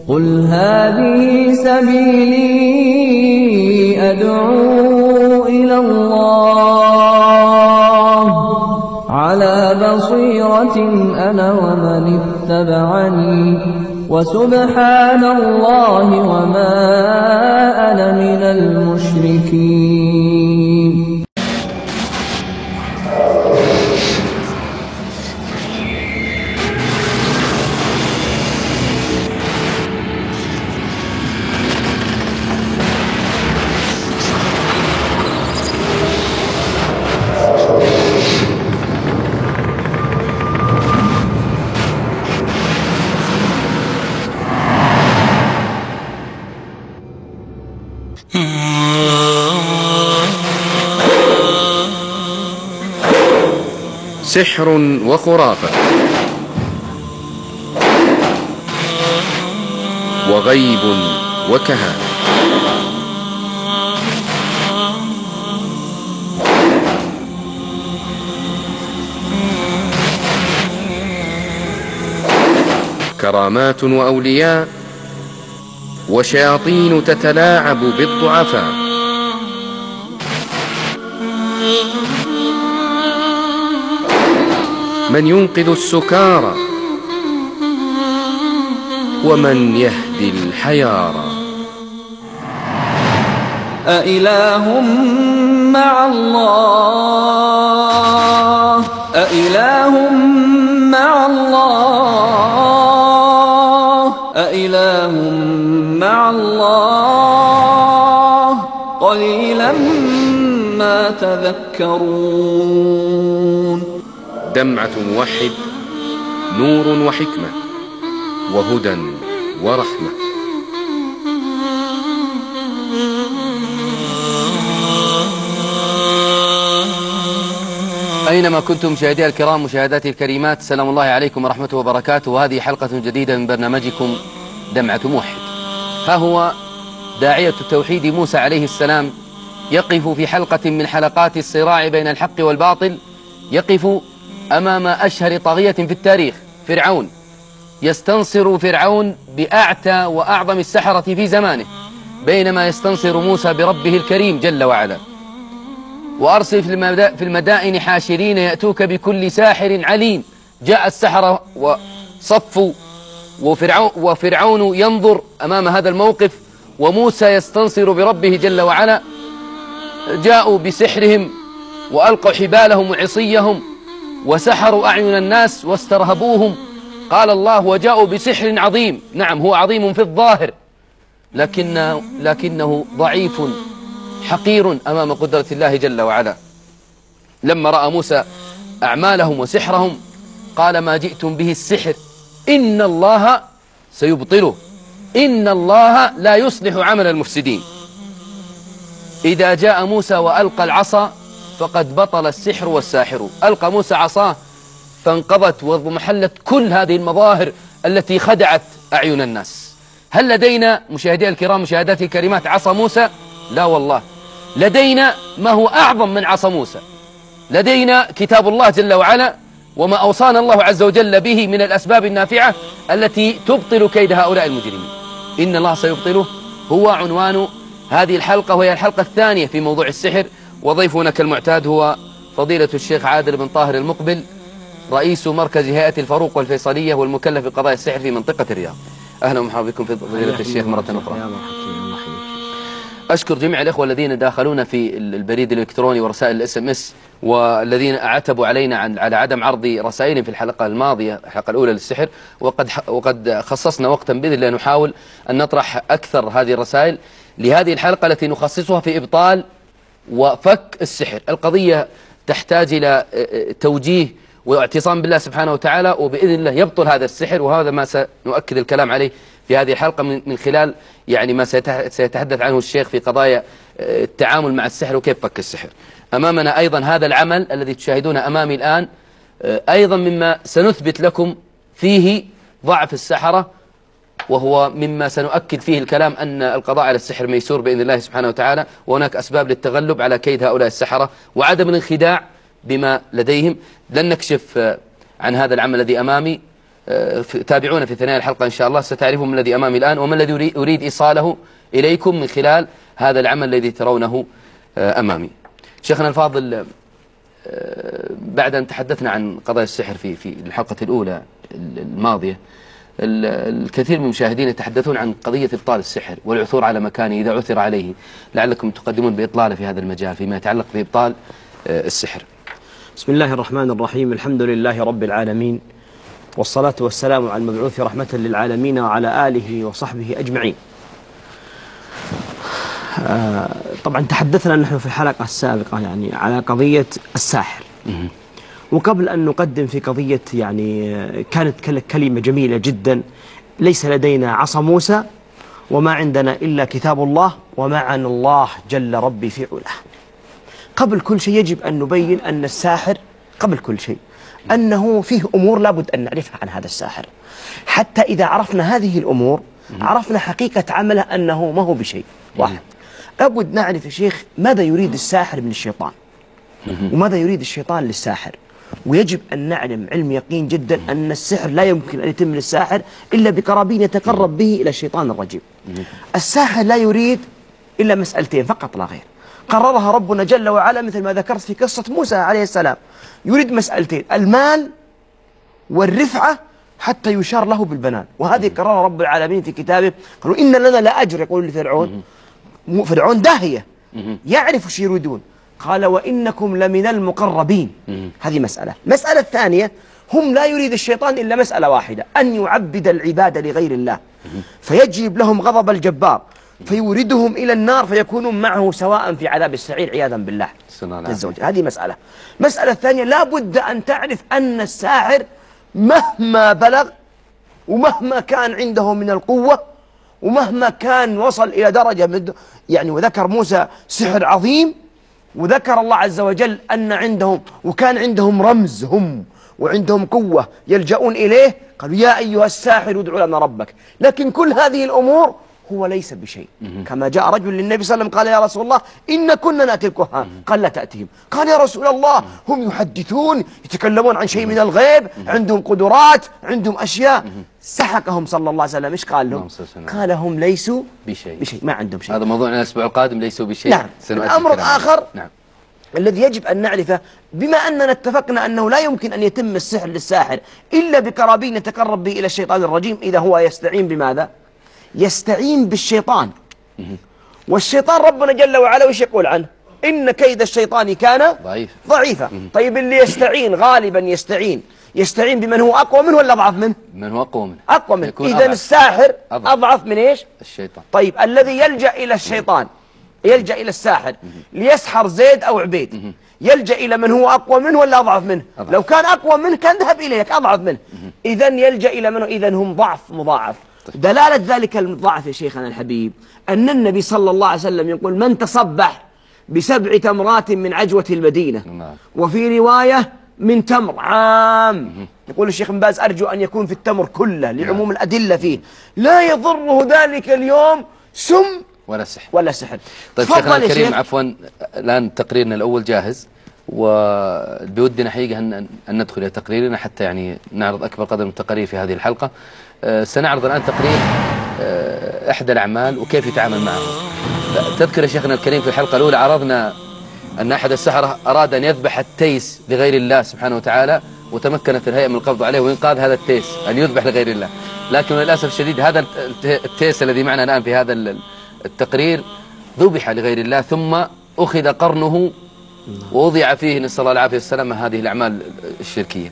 قل هذه سبيلي أدعو إلى الله على بصيرة أنا ومن اتبعني وسبحان الله وما أنا من المشركين. سحر وخرافة وغيب وكهانة. كرامات وأولياء وشياطين تتلاعب بالضعفاء. من ينقذ السكارى ومن يهدي الحيارى. أإله مع الله أإله مع الله أإله مع الله قليلا ما تذكرون. دمعة موحد، نور وحكمة وهدى ورحمة. أينما كنتم مشاهدي الكرام مشاهداتي الكريمات، سلام الله عليكم ورحمته وبركاته. وهذه حلقة جديدة من برنامجكم دمعة موحد. ها هو داعية التوحيد موسى عليه السلام يقف في حلقة من حلقات الصراع بين الحق والباطل، يقف أمام أشهر طاغية في التاريخ، فرعون. يستنصر فرعون بأعتى وأعظم السحرة في زمانه، بينما يستنصر موسى بربه الكريم جل وعلا. وأرسل في المدائن حاشرين يأتوك بكل ساحر عليم. جاء السحرة وصفوا، وفرعون ينظر أمام هذا الموقف، وموسى يستنصر بربه جل وعلا. جاءوا بسحرهم وألقوا حبالهم وعصيهم وسحروا أعين الناس واسترهبوهم. قال الله: وجاءوا بسحر عظيم. نعم، هو عظيم في الظاهر، لكنه ضعيف حقير أمام قدرة الله جل وعلا. لما رأى موسى أعمالهم وسحرهم قال: ما جئتم به السحر إن الله سيبطله، إن الله لا يصلح عمل المفسدين. إذا جاء موسى وألقى العصا فقد بطل السحر والساحر. ألقى موسى عصاه فانقضت وضمحلت كل هذه المظاهر التي خدعت أعين الناس. هل لدينا مشاهدي الكرام مشاهداتي الكريمات عصا موسى؟ لا والله، لدينا ما هو أعظم من عصا موسى. لدينا كتاب الله جل وعلا وما أوصانا الله عز وجل به من الأسباب النافعة التي تبطل كيد هؤلاء المجرمين. إن الله سيبطله هو عنوان هذه الحلقة، وهي الحلقة الثانية في موضوع السحر. وضيفنا كالمعتاد هو فضيلة الشيخ عادل بن طاهر المقبل، رئيس مركز هيئة الفاروق والفيصلية والمكلف بقضايا السحر في منطقة الرياض. أهلا ومرحبا بكم في فضيلة الشيخ مرة أخرى. أشكر جميع الإخوة الذين داخلونا في البريد الإلكتروني ورسائل الSMS، والذين عتبوا علينا على عدم عرض رسائل في الحلقة الماضية، الحلقة الأولى للسحر. وقد خصصنا وقتا بإذن الله نحاول أن نطرح أكثر هذه الرسائل لهذه الحلقة التي نخصصها في إبطال وفك السحر. القضية تحتاج إلى توجيه واعتصام بالله سبحانه وتعالى، وبإذن الله يبطل هذا السحر. وهذا ما سنؤكد الكلام عليه في هذه الحلقة من خلال يعني ما سيتحدث عنه الشيخ في قضايا التعامل مع السحر وكيف فك السحر. أمامنا أيضا هذا العمل الذي تشاهدون أمامي الآن، أيضا مما سنثبت لكم فيه ضعف السحرة، وهو مما سنؤكد فيه الكلام أن القضاء على السحر ميسور بإذن الله سبحانه وتعالى، وهناك أسباب للتغلب على كيد هؤلاء السحرة وعدم الانخداع بما لديهم. لن نكشف عن هذا العمل الذي أمامي، تابعونا في ثنايا الحلقة إن شاء الله ستعرفون ما الذي أمامي الآن وما الذي أريد إيصاله إليكم من خلال هذا العمل الذي ترونه أمامي. شيخنا الفاضل، بعد أن تحدثنا عن قضايا السحر في الحلقة الأولى الماضية، الكثير من المشاهدين يتحدثون عن قضية إبطال السحر والعثور على مكانه إذا عثر عليه. لعلكم تقدمون بإطلالة في هذا المجال فيما يتعلق بإبطال السحر. بسم الله الرحمن الرحيم. الحمد لله رب العالمين، والصلاة والسلام على المبعوث رحمة للعالمين وعلى آله وصحبه أجمعين. طبعا تحدثنا نحن في الحلقة السابقة يعني على قضية الساحر، وقبل أن نقدم في قضية يعني كانت كلمة جميلة جدا: ليس لدينا عصا موسى وما عندنا إلا كتاب الله ومعنا الله جل ربي في علاه. قبل كل شيء يجب أن نبين أن الساحر قبل كل شيء أنه فيه أمور لابد أن نعرفها عن هذا الساحر، حتى إذا عرفنا هذه الأمور عرفنا حقيقة عمله أنه ما هو بشيء واحد. لابد نعرف يا شيخ ماذا يريد الساحر من الشيطان وماذا يريد الشيطان للساحر، ويجب أن نعلم علم يقين جدا أن السحر لا يمكن أن يتم للساحر إلا بقرابين يتقرب به إلى الشيطان الرجيم. الساحر لا يريد إلا مسألتين فقط لا غير، قررها ربنا جل وعلا مثل ما ذكرت في قصة موسى عليه السلام. يريد مسألتين: المال والرفعة حتى يشار له بالبنان، وهذه قررها رب العالمين في كتابه. قالوا إن لنا لأجر، يقول لفرعون، فرعون داهية يعرف ايش يريدون، قال وإنكم لمن المقربين. هذه مسألة. مسألة الثانية: هم لا يريد الشيطان إلا مسألة واحدة، أن يعبد العباد لغير الله، فيجلب لهم غضب الجبار فيوردهم إلى النار فيكونون معه سواء في عذاب السعير عياذا بالله عز وجل. هذه مسألة. مسألة الثانية: لا بد أن تعرف أن الساحر مهما بلغ ومهما كان عنده من القوة ومهما كان وصل إلى درجة من يعني، وذكر موسى سحر عظيم، وذكر الله عز وجل أن عندهم وكان عندهم رمز هم وعندهم قوة يلجؤون إليه، قالوا يا أيها الساحر ادع لنا ربك. لكن كل هذه الأمور هو ليس بشيء. كما جاء رجل للنبي صلى الله عليه وسلم قال يا رسول الله إن كنا نأتي الكهان، قال لا تأتيهم. قال يا رسول الله هم يحدثون يتكلمون عن شيء من الغيب، عندهم قدرات، عندهم أشياء. سحقهم صلى الله عليه وسلم. إيش قال لهم؟ قال هم ليسوا بشيء، ما عندهم شيء. هذا موضوعنا الأسبوع القادم، ليسوا بشيء. نعم. الأمر الآخر الذي يجب أن نعرفه، بما أننا اتفقنا أنه لا يمكن أن يتم السحر للساحر إلا بقرابين يتقرب به إلى الشيطان الرجيم، إذا هو يستعين بماذا؟ يستعين بالشيطان. والشيطان ربنا جل وعلا وش يقول عنه؟ إن كيد الشيطان كان ضعيفا. طيب اللي يستعين غالبا يستعين بمن هو أقوى منه ولا أضعف منه؟ من هو أقوى منه. أقوى منه. إذا الساحر أضعف من إيش؟ الشيطان. طيب الذي يلجأ إلى الشيطان يلجأ إلى الساحر ليسحر زيد أو عبيد، يلجأ إلى من هو أقوى منه ولا أضعف منه؟ لو كان أقوى منه كان ذهب إليك، أضعف منه. إذا يلجأ إلى منه، إذا هم ضعف مضاعف. دلالة ذلك الضعف يا شيخنا الحبيب أن النبي صلى الله عليه وسلم يقول من تصبح ب7 تمرات من عجوة المدينة، وفي رواية من تمر عام. يقول الشيخ بن باز أرجو أن يكون في التمر كله لعموم الأدلة فيه، لا يضره ذلك اليوم سم ولا سحر. طيب شيخنا الكريم، عفوا الآن تقريرنا الأول جاهز، وبودنا حقيقة أن ندخل إلى تقريرنا حتى يعني نعرض أكبر قدر من التقارير في هذه الحلقة. سنعرض الآن تقرير إحدى الأعمال وكيف يتعامل معه. تذكر يا شيخنا الكريم في الحلقة الأولى عرضنا أن أحد السحرة أراد أن يذبح التيس لغير الله سبحانه وتعالى، وتمكنت الهيئة من القبض عليه وإنقاذ هذا التيس أن يذبح لغير الله. لكن للأسف الشديد هذا التيس الذي معنا الآن في هذا التقرير ذبح لغير الله، ثم أخذ قرنه ووضع فيه نسأل الله العافية والسلامة هذه الأعمال الشركية.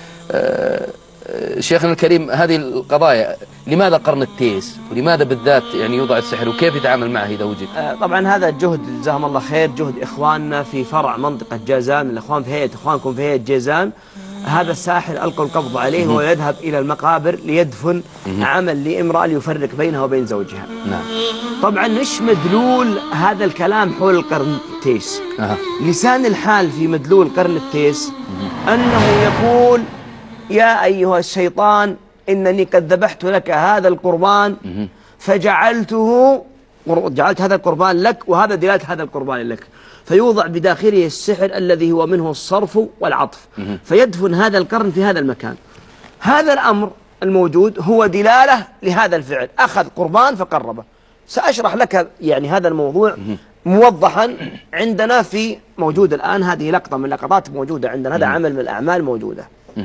شيخنا الكريم، هذه القضايا لماذا قرن التيس ولماذا بالذات يعني يوضع السحر وكيف يتعامل معه إذا وجد؟ طبعا هذا جهد جزاهم الله خير، جهد إخواننا في فرع منطقة جازان، الإخوان في هيئة إخوانكم في هيئة جازان. هذا الساحر ألقوا القبض عليه ويذهب إلى المقابر ليدفن عمل لامرأة ليفرق بينها وبين زوجها. نعم. طبعا مش مدلول هذا الكلام حول القرن التيس. لسان الحال في مدلول قرن التيس أنه يقول يا أيها الشيطان إنني قد ذبحت لك هذا القربان جعلت هذا القربان لك، وهذا دلالة هذا القربان لك، فيوضع بداخله السحر الذي هو منه الصرف والعطف، فيدفن هذا القرن في هذا المكان. هذا الأمر الموجود هو دلالة لهذا الفعل، أخذ قربان فقربه. سأشرح لك يعني هذا الموضوع موضحا عندنا في موجود الآن، هذه لقطة من لقطات موجودة عندنا، هذا عمل من الأعمال موجودة.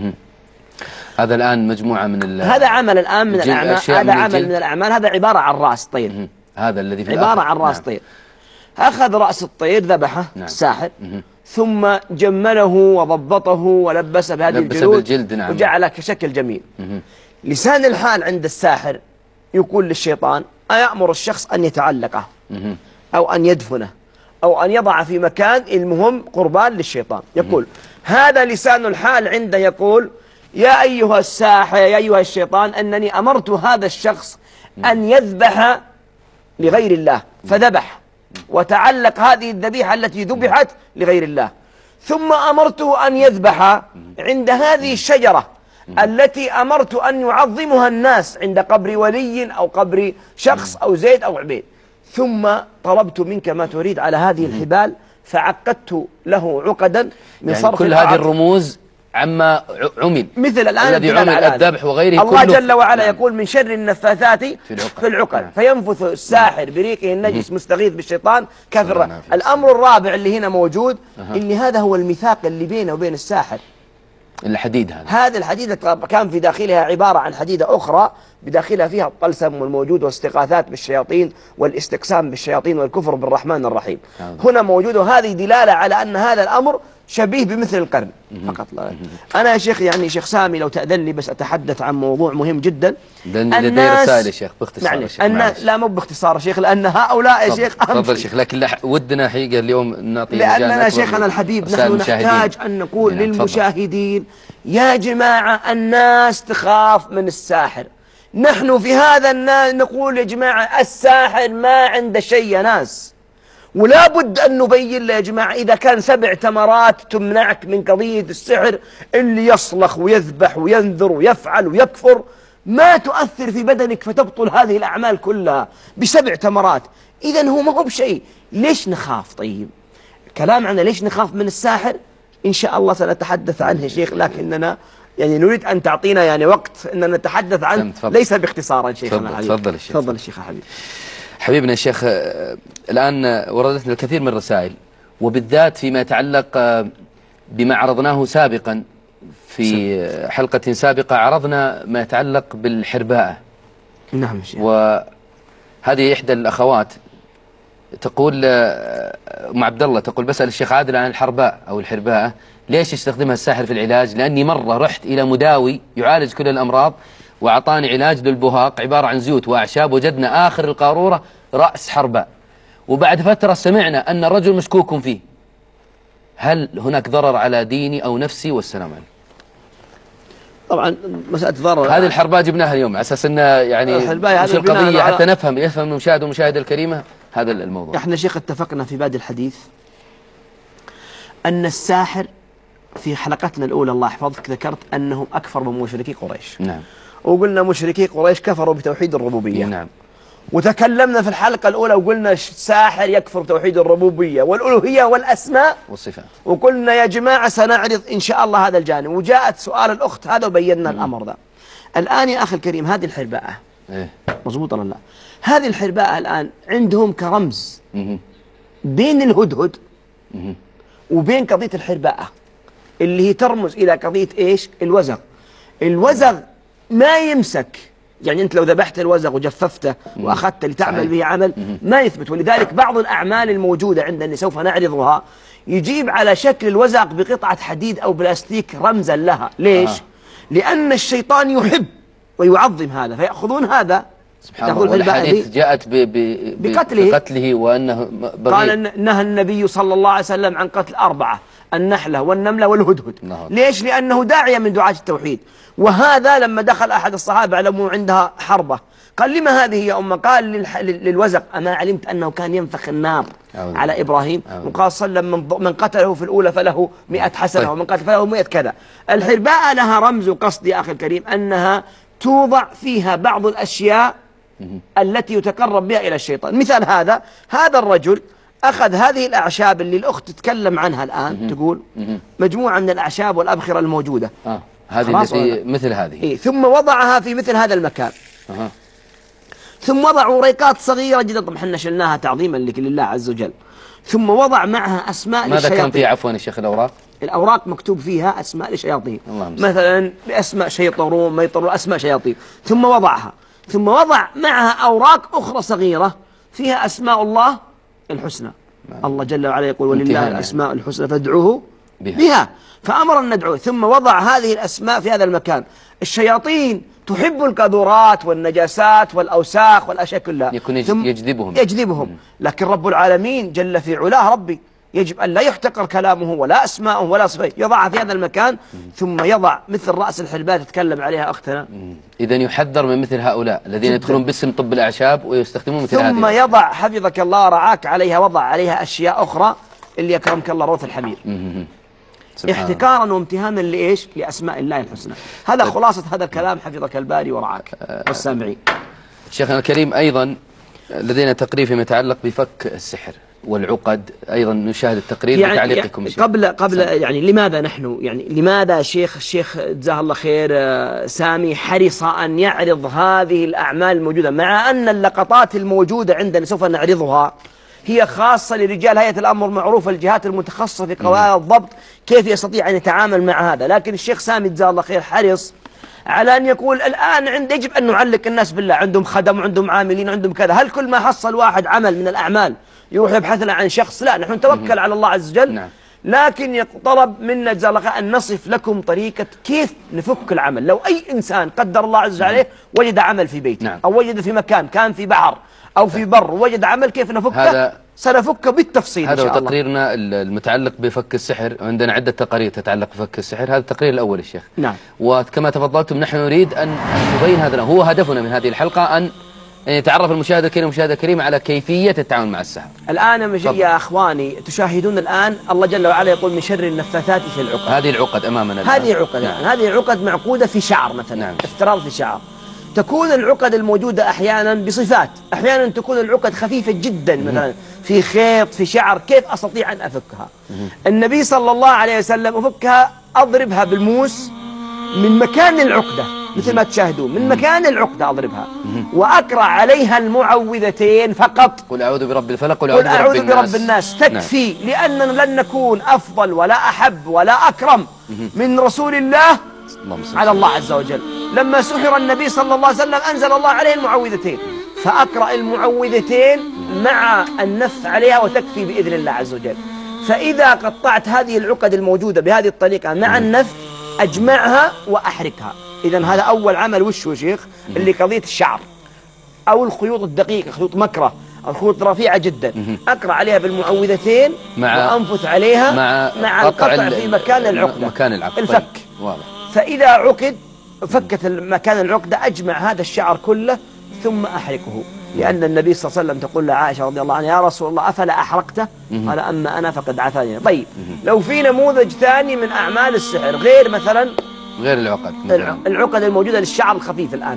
هذا الآن مجموعة من هذا عمل الآن من الأعمال، هذا عمل من الأعمال، هذا عبارة عن رأس طير. هذا الذي في عبارة عن رأس طير. أخذ رأس الطير ذبحه الساحر، ثم جمله وضبطه ولبسه بهذه الجلود وجعله كشكل جميل. لسان الحال عند الساحر يقول للشيطان: أيأمر الشخص أن يتعلقه أو أن يدفنه أو أن يضع في مكان، المهم قربان للشيطان. يقول هذا لسان الحال عنده، يقول: يا أيها الساحر، يا أيها الشيطان، أنني أمرت هذا الشخص أن يذبح لغير الله، فذبح وتعلق هذه الذبيحة التي ذبحت لغير الله، ثم أمرته أن يذبح عند هذه الشجرة التي أمرت أن يعظمها الناس عند قبر ولي أو قبر شخص أو زيد أو عبيد، ثم طلبت منك ما تريد على هذه الحبال، فعقدت له عقدا من يعني صرف كل هذه الرموز عما عمل، مثل الآن الذي عمل الذبح وغيره. الله جل وعلا يقول: من شر النفاثات في العقد فينفث الساحر بريقه النجس مستغيث بالشيطان كافر. الأمر الرابع اللي هنا موجود، اللي هذا هو الميثاق اللي بينه وبين الساحر، الحديد. هذا الحديد كان في داخلها عبارة عن حديدة أخرى بداخلها فيها الطلسم والموجود والاستغاثات بالشياطين والاستقسام بالشياطين والكفر بالرحمن الرحيم. هنا موجود، وهذه دلالة على أن هذا الأمر شبيه بمثل القرن فقط لا. أنا يا شيخ، يعني شيخ سامي لو تأذن لي بس أتحدث عن موضوع مهم جدا. لدي رسائل يا شيخ باختصار يا شيخ. لا مو باختصار يا شيخ، لأن هؤلاء يا شيخ تفضل شيخ، لكن ودنا حقيقة اليوم نعطي لأننا شيخنا الحبيب نحن نحتاج أن نقول للمشاهدين: يا جماعة الناس تخاف من الساحر. نحن في هذا الناس نقول يا جماعة الساحر ما عنده شيء يا ناس، ولا بد أن نبين له يا جماعة إذا كان 7 تمرات تمنعك من قضية السحر، اللي يصلخ ويذبح وينذر ويفعل ويكفر، ما تؤثر في بدنك فتبطل هذه الأعمال كلها ب7 تمرات. إذن هو ما هو بشيء، ليش نخاف؟ طيب كلام عن ليش نخاف من الساحر إن شاء الله سنتحدث عنه يا شيخ، لكننا يعني نريد أن تعطينا يعني وقت أن نتحدث عنه ليس باختصارا شيخنا الحبيب. تفضل الشيخ. تفضل الشيخ الحبيب. حبيبنا الشيخ، الآن وردتنا الكثير من الرسائل، وبالذات فيما يتعلق بما عرضناه سابقا في حلقة سابقة، عرضنا ما يتعلق بالحرباءة. نعم شيخ. وهذه إحدى الأخوات تقول، أم عبد الله تقول: بسأل الشيخ عادل عن الحرباء أو الحرباءة، ليش يستخدمها الساحر في العلاج؟ لأني مرة رحت إلى مداوي يعالج كل الأمراض وأعطاني علاج للبهاق عبارة عن زيوت وأعشاب، وجدنا آخر القارورة رأس حرباء، وبعد فترة سمعنا أن الرجل مشكوك فيه. هل هناك ضرر على ديني أو نفسي؟ والسلام عليكم. طبعا مسألة ضرر، هذه الحرباء جبناها اليوم على أساس أن يعني مش القضية حتى يفهم المشاهد والمشاهدة الكريمة هذا الموضوع. احنا شيخ اتفقنا في بادئ الحديث أن الساحر في حلقتنا الأولى الله يحفظك ذكرت أنهم أكثر من مشركي قريش. نعم. وقلنا مشركي قريش كفروا بتوحيد الربوبية. نعم. وتكلمنا في الحلقة الأولى وقلنا الساحر يكفر بتوحيد الربوبية والألوهية والأسماء والصفات، وقلنا يا جماعة سنعرض إن شاء الله هذا الجانب، وجاءت سؤال الأخت هذا وبينا الأمر ذا. الآن يا أخي الكريم هذه الحرباءة مضبوط ولا لا؟ هذه الحرباءة الآن عندهم كرمز بين الهدهد وبين قضية الحرباءة اللي هي ترمز إلى قضية إيش؟ الوزغ. الوزغ ما يمسك، يعني أنت لو ذبحت الوزغ وجففته وأخذته لتعمل به عمل ما يثبت. ولذلك بعض الأعمال الموجودة عندنا سوف نعرضها يجيب على شكل الوزغ بقطعة حديد أو بلاستيك رمزا لها. ليش؟ لأن الشيطان يحب ويعظم هذا، فيأخذون هذا. سبحان الله. والحديث جاءت بقتله وأنه قال نهى النبي صلى الله عليه وسلم عن قتل 4: النحلة والنملة والهدهد. ليش؟ لأنه داعية من دعاة التوحيد. وهذا لما دخل أحد الصحابة علموا عندها حربة قال: لما هذه يا أمة؟ قال: للوزغ. أما علمت أنه كان ينفخ النار على إبراهيم؟ وقال صلى الله عليه وسلم: من قتله في الأولى فله 100 حسنة ومن قتل فله 100 كذا. الحرباء لها رمز وقصد يا أخي الكريم أنها توضع فيها بعض الأشياء التي يتقرب بها إلى الشيطان. مثال هذا الرجل أخذ هذه الأعشاب اللي الأخت تتكلم عنها الآن، تقول مجموعة من الأعشاب والأبخرة الموجودة. هذه التي مثل هذه. إيه ثم وضعها في مثل هذا المكان. ثم وضع وريقات صغيرة جدا، طبعا احنا شلناها تعظيما لله عز وجل. ثم وضع معها أسماء ماذا للشياطين. كان فيها عفوا يا شيخ الأوراق؟ الأوراق مكتوب فيها أسماء لشياطين، مثلا بأسماء شيطرون ما يطرون، أسماء شياطين. ثم وضعها، ثم وضع معها أوراق أخرى صغيرة فيها أسماء الله الحسنى. الله جل وعلا يقول ولله الأسماء الحسنى فادعوه بها، فأمر أن ندعوه. ثم وضع هذه الأسماء في هذا المكان. الشياطين تحب القذورات والنجاسات والأوساخ والأشياء كلها، يكون يجذبهم. لكن رب العالمين جل في علاه ربي يجب أن لا يحتقر كلامه ولا أسماءه ولا صفاته، يضعها في هذا المكان. ثم يضع مثل رأس الحلبات تتكلم عليها أختنا. إذن يحذر من مثل هؤلاء الذين يدخلون باسم طب الأعشاب ويستخدمون مثل هذه. ثم يضع حفظك الله رعاك عليها، وضع عليها أشياء أخرى اللي يكرمك الله روث الحمير، احتكارا وامتهانا لإيش؟ لأسماء الله الحسنى. هذا خلاصة هذا الكلام حفظك الباري ورعاك والسامعين. شيخنا الكريم أيضا لدينا تقرير فيما يتعلق بفك السحر والعقد، أيضا نشاهد التقرير بتعليقكم. قبل يعني لماذا نحن يعني لماذا الشيخ جزاه الله خير سامي حرص أن يعرض هذه الأعمال الموجودة، مع أن اللقطات الموجودة عندنا سوف نعرضها هي خاصة لرجال هيئة الأمر المعروف، الجهات المتخصصة في قواعد الضبط كيف يستطيع أن يتعامل مع هذا. لكن الشيخ سامي جزاه الله خير حرص على أن يقول الآن يجب أن نعلق الناس بالله، عندهم خدم وعندهم عاملين وعندهم كذا. هل كل ما حصل واحد عمل من الأعمال يروح يبحث عن شخص؟ لا، نحن نتوكل على الله عز وجل. لكن طلب منا جزاه الله خير أن نصف لكم طريقة كيف نفك العمل. لو أي إنسان قدر الله عز وجل عليه وجد عمل في بيته أو وجد في مكان كان في بحر أو في بر وجد عمل، كيف نفكه؟ سنفكه بالتفصيل هذا إن شاء الله. تقريرنا المتعلق بفك السحر، عندنا عدة تقارير تتعلق بفك السحر. هذا التقرير الأول يا شيخ. نعم. وكما تفضلتم نحن نريد أن نبين هذا، هو هدفنا من هذه الحلقة، أن يتعرف المشاهد الكريم على كيفية التعامل مع السحر. الآن يا أخواني تشاهدون الآن الله جل وعلا يقول من شر النفاثات في العقد. هذه العقد أمامنا. هذه عقد. هذه عقد معقودة في شعر مثلا. افتراض في شعر. تكون العقد الموجودة أحيانا بصفات، أحيانا تكون العقد خفيفة جدا مثلا في خيط في شعر، كيف أستطيع أن أفكها؟ النبي صلى الله عليه وسلم أفكها أضربها بالموس من مكان العقدة مثل ما تشاهدون، من مكان العقدة أضربها وأقرأ عليها المعوذتين فقط. قل أعوذ برب الفلق قل أعوذ برب الناس تكفي. لأننا لن نكون أفضل ولا أحب ولا أكرم من رسول الله على الله عز وجل. لما سحر النبي صلى الله عليه وسلم أنزل الله عليه المعوذتين، فأقرأ المعوذتين مع النفث عليها وتكفي بإذن الله عز وجل. فإذا قطعت هذه العقد الموجودة بهذه الطريقة مع النفث أجمعها وأحركها. إذن هذا أول عمل. وش هو شيخ؟ اللي قضية الشعر أو الخيوط الدقيقة، خيوط مكره، الخيوط رفيعة جدا، أقرأ عليها بالمعوذتين وأنفث عليها مع القطع في مكان العقدة، الفك. واضح. فإذا عقد فكت مكان العقدة أجمع هذا الشعر كله ثم أحرقه. لأن النبي صلى الله عليه وسلم تقول لعائشة رضي الله عنها يا رسول الله أفلا أحرقته؟ قال أما أنا فقد عافاني. طيب لو في نموذج ثاني من أعمال السحر غير مثلا غير العقد، العقد الموجودة للشعر الخفيف الآن،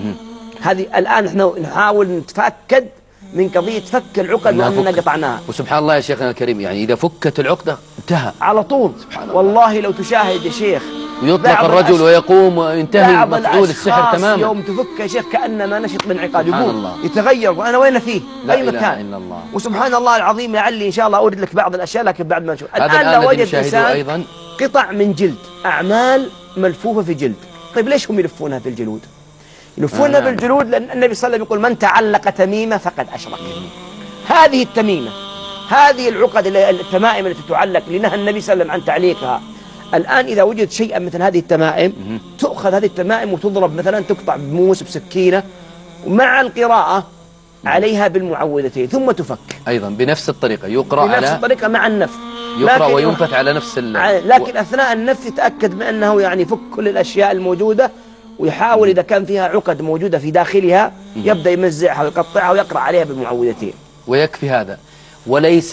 هذه الآن نحن نحاول نتأكد من قضية فك العقد وأننا قطعناها. وسبحان الله يا شيخنا الكريم، يعني إذا فكت العقدة انتهى على طول. والله لو تشاهد يا شيخ ويطلق الرجل ويقوم وينتهي مفعول السحر تماما. يوم تفك يا شيخ كأنما نشط من عقاد، يقول يتغير وأنا وين فيه أي مكان. إلا الله. وسبحان الله العظيم، لعلي إن شاء الله أورد لك بعض الأشياء لكن بعد ما نشوف. الآن لو وجد إنسان أيضا قطع من جلد، أعمال ملفوفة في جلد، طيب ليش هم يلفونها في الجلود؟ يلفونها بالجلود لأن النبي صلى الله عليه وسلم يقول من تعلق تميمة فقد أشرك. هذه التميمة، هذه العقد التمائم التي تعلق لنهى النبي صلى الله عليه وسلم عن تعليقها. الآن إذا وجد شيئا مثل هذه التمائم تؤخذ هذه التمائم وتضرب مثلا، تقطع بموس بسكينة ومع القراءة عليها بالمعوذتين ثم تفك أيضا بنفس الطريقة، يقرأ بنفس الطريقة مع النفث، يقرأ وينفث على نفس لكن أثناء النفث يتأكد من أنه يعني يفك كل الأشياء الموجودة، ويحاول إذا كان فيها عقد موجودة في داخلها يبدأ يمزعها ويقطعها ويقرأ عليها بالمعوذتين. ويكفي هذا، وليس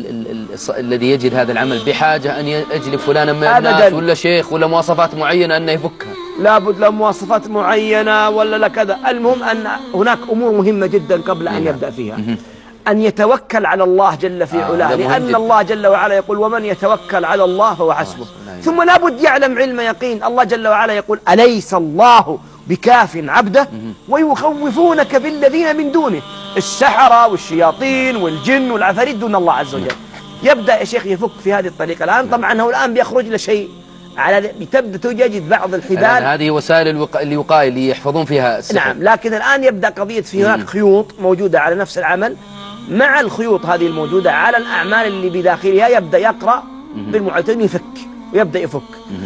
الذي يجد هذا العمل بحاجة أن يجلب فلانا من الناس ولا شيخ ولا مواصفات معينة أنه يفكها. لابد له مواصفات معينة ولا لكذا. المهم أن هناك أمور مهمة جدا قبل أن يبدأ فيها، أن يتوكل على الله جل في علاه، لأن الله جل وعلا يقول ومن يتوكل على الله فهو حسبه. ثم لابد يعلم علم يقين. الله جل وعلا يقول أليس الله بكاف عبده ويخوفونك بالذين من دونه، السحرة والشياطين والجن والعفاريت دون الله عز وجل. يبدأ يا شيخ يفك في هذه الطريقة الآن. طبعا هو الآن بيخرج لشيء على تبدأ يجد بعض الحبال، هذه وسائل الوقاية اللي يحفظون فيها السحر. نعم، لكن الآن يبدأ قضية في هناك خيوط موجودة على نفس العمل، مع الخيوط هذه الموجودة على الأعمال اللي بداخلها يبدأ يقرأ بالمعتم يفك ويبدأ يفك.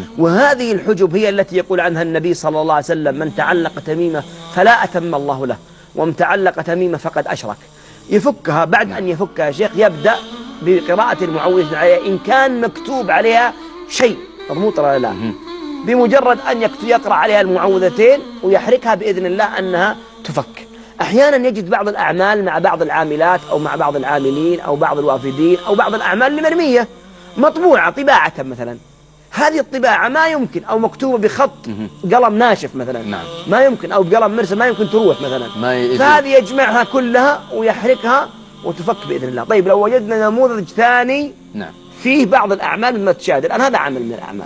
وهذه الحجب هي التي يقول عنها النبي صلى الله عليه وسلم من تعلق تميمة فلا أتم الله له ومن تعلق تميمة فقد أشرك. يفكها، بعد أن يفكها يا شيخ يبدأ بقراءة المعوذة عليها إن كان مكتوب عليها شيء مضبوط ولا لا. بمجرد أن يقرأ عليها المعوذتين ويحركها بإذن الله أنها تفك. أحيانا يجد بعض الأعمال مع بعض العاملات أو مع بعض العاملين أو بعض الوافدين أو بعض الأعمال المرمية مطبوعة طباعة مثلا، هذه الطباعة ما يمكن، أو مكتوبة بخط قلم ناشف مثلا، نعم. ما يمكن، أو بقلم مرسل ما يمكن تروح مثلا، فهذه يجمعها كلها ويحركها وتفك بإذن الله. طيب لو وجدنا نموذج ثاني نعم. فيه بعض الأعمال مما تشاهد الآن، هذا عمل من الأعمال،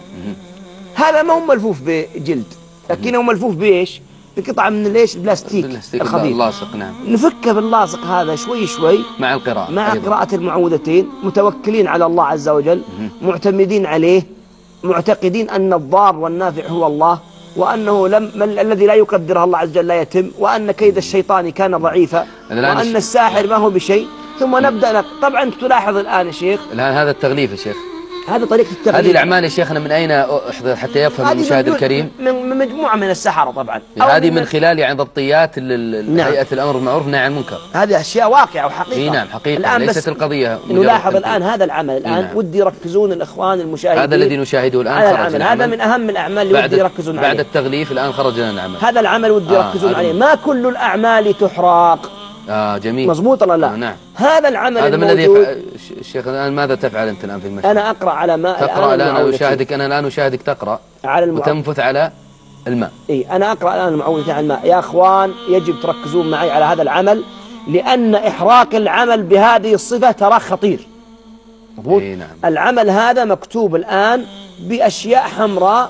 هذا ما هو ملفوف بجلد لكنه ملفوف بإيش؟ بقطعة من ليش؟ البلاستيك الخبيث اللاصق. نعم. نفكه باللاصق هذا شوي شوي مع القراءة، مع قراءة المعوذتين، متوكلين على الله عز وجل، معتمدين عليه، معتقدين أن الضار والنافع هو الله، وأنه الذي لا يقدرها الله عز وجل لا يتم، وأن كيد الشيطان كان ضعيفا، وأن الساحر ما هو بشيء. ثم نبدأ طبعا تلاحظ الآن يا شيخ الآن هذا التغليف يا شيخ، هذا طريقة التغليف. هذه الأعمال يا شيخنا من أين أحضر حتى يفهم المشاهد الكريم؟ من مجموعة من السحرة طبعا، هذه من خلال يعني ضبطيات هيئة الأمر بالمعروف والنهي عن المنكر. هذه أشياء واقعة وحقيقة. نعم حقيقة، الآن ليست القضية نلاحظ الآن هذا العمل الآن نعم. ودي يركزون الإخوان المشاهدين، هذا الذي نشاهده الآن على العمل. هذا من أهم الأعمال اللي ودي يركزون عليه. بعد التغليف الآن خرج لنا العمل، هذا العمل ودي يركزون عليه. ما كل الأعمال تحرق. جميل، مضبوط ولا لا؟ نعم. هذا العمل هذا من الذي الشيخ الآن ماذا تفعل أنت الآن في المسجد؟ أنا أقرأ على ماء. تقرأ الآن، أنا أشاهدك، أنا الآن أشاهدك تقرأ على وتنفث على الماء. أنا أقرأ الآن المعوذة على الماء. يا أخوان يجب تركزون معي على هذا العمل، لأن إحراق العمل بهذه الصفة ترى خطير. مضبوط؟ نعم. العمل هذا مكتوب الآن بأشياء حمراء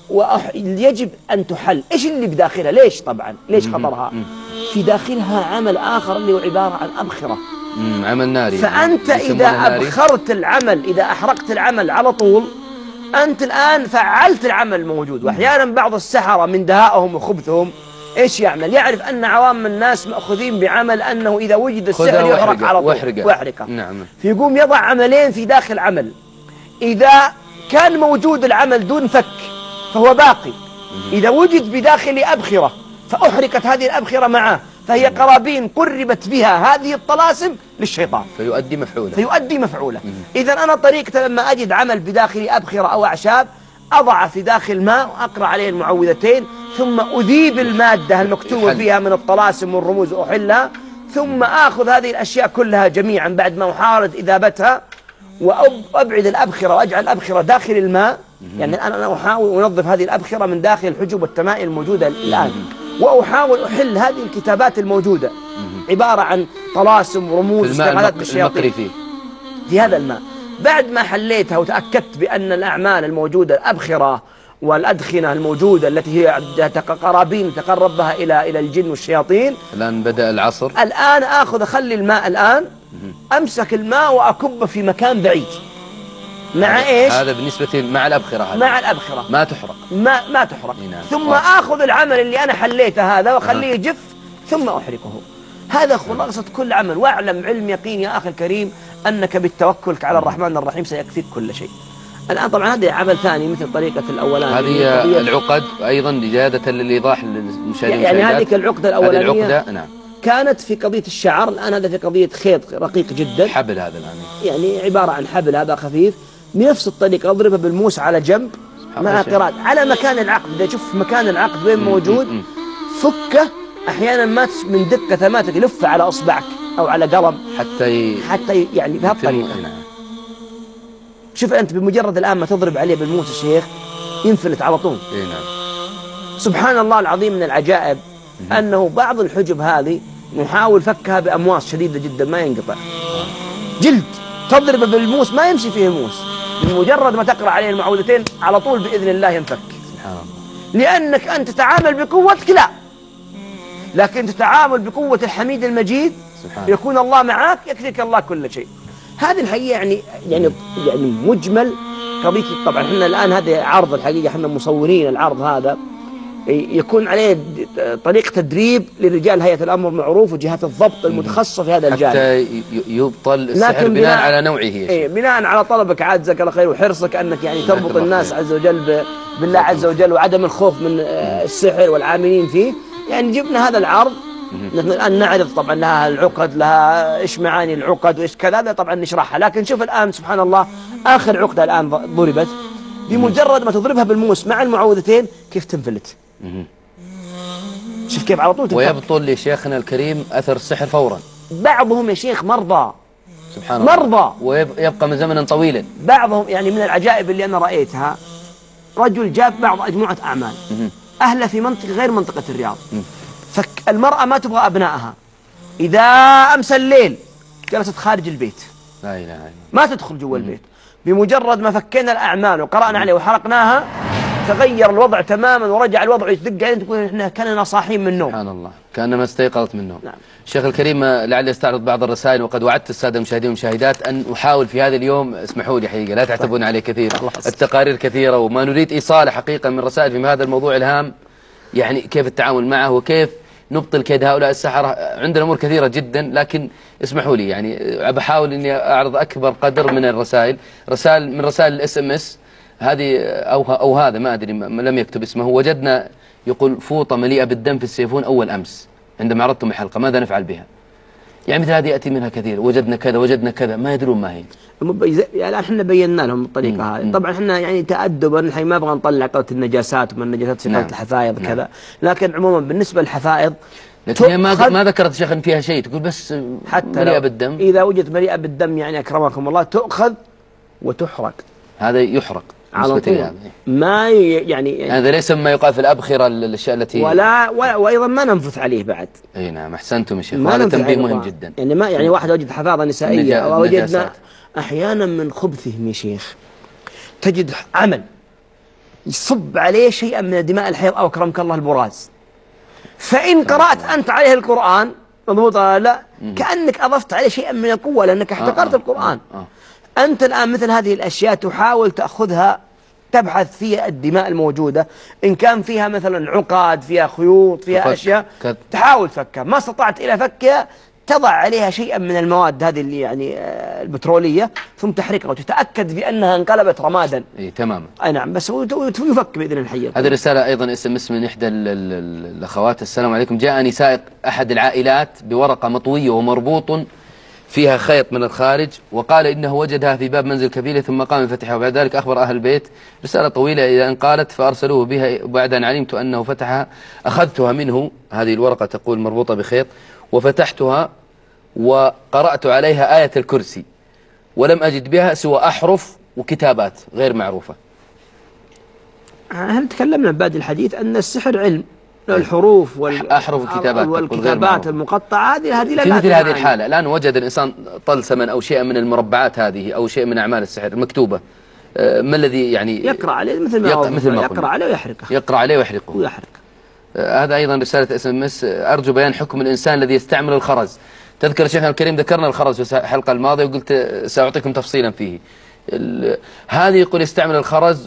ويجب أن تحل. إيش اللي بداخلها؟ ليش طبعا؟ ليش خطرها؟ في داخلها عمل آخر اللي هو عبارة عن أبخرة، عمل ناري. فأنت إذا أبخرت العمل، إذا أحرقت العمل على طول، أنت الآن فعلت العمل الموجود. وأحيانا بعض السحرة من دهائهم وخبثهم إيش يعمل؟ يعرف أن عوام الناس مأخذين بعمل أنه إذا وجد السحر يحرق على طول ويحرقه. نعم. فيقوم يضع عملين في داخل عمل، إذا كان موجود العمل دون فك فهو باقي، إذا وجد بداخل أبخرة فأحرقت هذه الأبخرة معه، فهي قرابين قربت بها هذه الطلاسم للشيطان، فيؤدي مفعوله. إذا أنا طريقة لما أجد عمل بداخل أبخرة أو أعشاب أضع في داخل ماء وأقرأ عليه المعوذتين، ثم أذيب المادة المكتوبة فيها من الطلاسم والرموز وأحلها، ثم آخذ هذه الأشياء كلها جميعا بعد ما أحاول إذابتها وأبعد الأبخرة وأجعل الأبخرة داخل الماء. يعني أنا أحاول أنظف هذه الأبخرة من داخل الحجب والتمائم الموجودة الآن، وأحاول أحل هذه الكتابات الموجودة عبارة عن طلاسم ورموز واستغاثات بالشياطين في هذا الماء. بعد ما حليتها وتأكدت بأن الأعمال الموجودة الأبخرة والأدخنة الموجودة التي هي قرابين تقرب بها إلى الجن والشياطين، الآن بدأ العصر. الآن أخلي الماء الآن، أمسك الماء وأكبه في مكان بعيد. مع إيش؟ هذا بالنسبة مع الأبخرة. مع الأبخرة ما تحرق. ما تحرق. ثم آخذ العمل اللي أنا حليته هذا وأخليه يجف ثم أحرقه. هذا خلاصة كل عمل. واعلم علم يقين يا أخي الكريم أنك بالتوكل على الرحمن الرحيم سيكفيك كل شيء. الآن طبعا هذا عمل ثاني مثل طريقة الأولانية. هذه العقد أيضا زيادة للإيضاح للمشاهدين. يعني هذه العقدة الأولانية نعم. كانت في قضية الشعر، الآن هذا في قضية خيط رقيق جدا. حبل هذا الآن يعني عبارة عن حبل هذا خفيف، بنفس الطريقة أضربها بالموس على جنب مع قراءة على مكان العقد. إذا شوف مكان العقد وين موجود فكه، أحيانا ما من دقة ما تلف على أصبعك أو على قلم حتى يعني بهالطريقة. شوف أنت بمجرد الآن ما تضرب عليه بالموس يا شيخ ينفلت على طول. سبحان الله العظيم من العجائب أنه بعض الحجب هذه نحاول فكها بأمواس شديدة جدا ما ينقطع. جلد تضرب بالموس ما يمشي فيه الموس، بمجرد ما تقرأ عليه المعوذتين على طول بإذن الله ينفك. سبحان الله. لأنك أنت تتعامل بقوتك لا، لكن تتعامل بقوة الحميد المجيد، يكون الله معك يكفيك الله كل شيء. هذه الحقيقة يعني مجمل قضية. طبعا احنا الآن هذا عرض الحقيقة، احنا مصورين العرض هذا يكون عليه طريق تدريب لرجال هيئة الأمر بالمعروف وجهات الضبط المتخصصة في هذا الجانب، حتى يبطل السحر بناء على نوعه. بناء على طلبك عاد جزاك الله خير وحرصك أنك يعني تربط الناس عز وجل بالله عز وجل وعدم الخوف من السحر والعاملين فيه. يعني جبنا هذا العرض، نحن الآن نعرض طبعا لها العقد، لها إيش معاني العقد وإيش كذا، هذا طبعا نشرحها. لكن شوف الآن سبحان الله آخر عقدة الآن ضربت، بمجرد ما تضربها بالموس مع المعوذتين كيف تنفلت. شوف كيف على طول تنفلت. ويبطل لشيخنا الكريم أثر السحر فورا. بعضهم يا شيخ مرضى، سبحان الله، مرضى ويبقى من زمن طويل. بعضهم يعني من العجائب اللي أنا رأيتها، رجل جاب بعض مجموعة أعمال أهله في منطقة غير منطقة الرياض، فالمرأة ما تبغى أبنائها، إذا أمسى الليل جلست خارج البيت، لا إله إلا الله، ما تدخل جوا البيت. بمجرد ما فكينا الأعمال وقرأنا عليه وحرقناها تغير الوضع تماما، ورجع الوضع يدق عليه تقول احنا كاننا صاحيين من النوم. سبحان الله، كأنما استيقظت من النوم. نعم. شيخ الكريم، لعلي استعرض بعض الرسائل، وقد وعدت السادة المشاهدين والمشاهدات أن أحاول في هذا اليوم، اسمحوا لي حقيقة لا تعتبون عليه كثير، التقارير كثيرة وما نريد إيصاله حقيقة من رسائل في هذا الموضوع الهام، يعني كيف التعامل معه وكيف نبطل كيد هؤلاء السحرة. عندنا أمور كثيرة جدا، لكن اسمحوا لي يعني بحاول أني أعرض أكبر قدر من الرسائل. من رسائل SMS هذه أو هذا ما أدري لم يكتب اسمه. وجدنا يقول فوطة مليئة بالدم في السيفون أول أمس عندما عرضتم الحلقة، ماذا نفعل بها؟ يعني مثل هذه يأتي منها كثير، وجدنا كذا وجدنا كذا، ما يدرون ما هي. يعني احنا بينا لهم الطريقة هذه. طبعا احنا يعني تأدبا الحين ما نبغى نطلع قضية النجاسات ومن النجاسات في قضية الحفايض كذا، لكن عموما بالنسبة للحفايض لكن ما ذكرت شيخ فيها شيء، تقول بس حتى مليئة بالدم. إذا وجدت مليئة بالدم يعني أكرمكم الله تؤخذ وتحرق. هذا يحرق على طول، ما يعني هذا ليس ما يقال في الأبخرة الأشياء التي وأيضا ما ننفث عليه بعد. أي نعم، أحسنتم يا شيخ، هذا تنبيه مهم جدا. يعني ما يعني واحد وجد حفاظة نسائية أو وجدنا أحيانا من خبثهم يا شيخ تجد عمل يصب عليه شيئا من دماء الحيض أو أكرمك الله البراز، فإن قرأت أنت عليه القرآن مضبوط لا، كأنك أضفت عليه شيئا من القوة لأنك احتقرت القرآن. أنت الآن مثل هذه الأشياء تحاول تأخذها، تبحث فيها الدماء الموجودة، إن كان فيها مثلا عقد، فيها خيوط، فيها أشياء تحاول تفكها، ما استطعت إلى فكها تضع عليها شيئا من المواد هذه اللي يعني البترولية ثم تحرقها وتتأكد بأنها انقلبت رمادا. اي تماما. أي نعم، بس يفك بإذن الحي. هذه رسالة أيضا SMS من إحدى الأخوات: السلام عليكم، جاءني سائق أحد العائلات بورقة مطوية ومربوط فيها خيط من الخارج، وقال إنه وجدها في باب منزل كفيله ثم قام بفتحها، وبعد ذلك أخبر أهل البيت. رسالة طويلة إلى أن قالت: فأرسلوه بها، وبعد أن علمت أنه فتحها أخذتها منه، هذه الورقة تقول مربوطة بخيط، وفتحتها وقرأت عليها آية الكرسي، ولم أجد بها سوى أحرف وكتابات غير معروفة. هل تكلمنا بعد الحديث أن السحر علم، الحروف أحرف والكتابات المقطعة هذه لا في مثل هذه الحالة. الآن وجد الإنسان طلسما أو شيئا من المربعات هذه أو شيء من أعمال السحر مكتوبة، ما الذي يعني يقرأ عليه مثل ما يقرأ عليه ويحرقه، يقرأ عليه ويحرقه. هذا أيضا رسالة SMS: أرجو بيان حكم الإنسان الذي يستعمل الخرز. تذكر شيخنا الكريم ذكرنا الخرز في الحلقة الماضية وقلت سأعطيكم تفصيلا فيه. هذه يقول يستعمل الخرز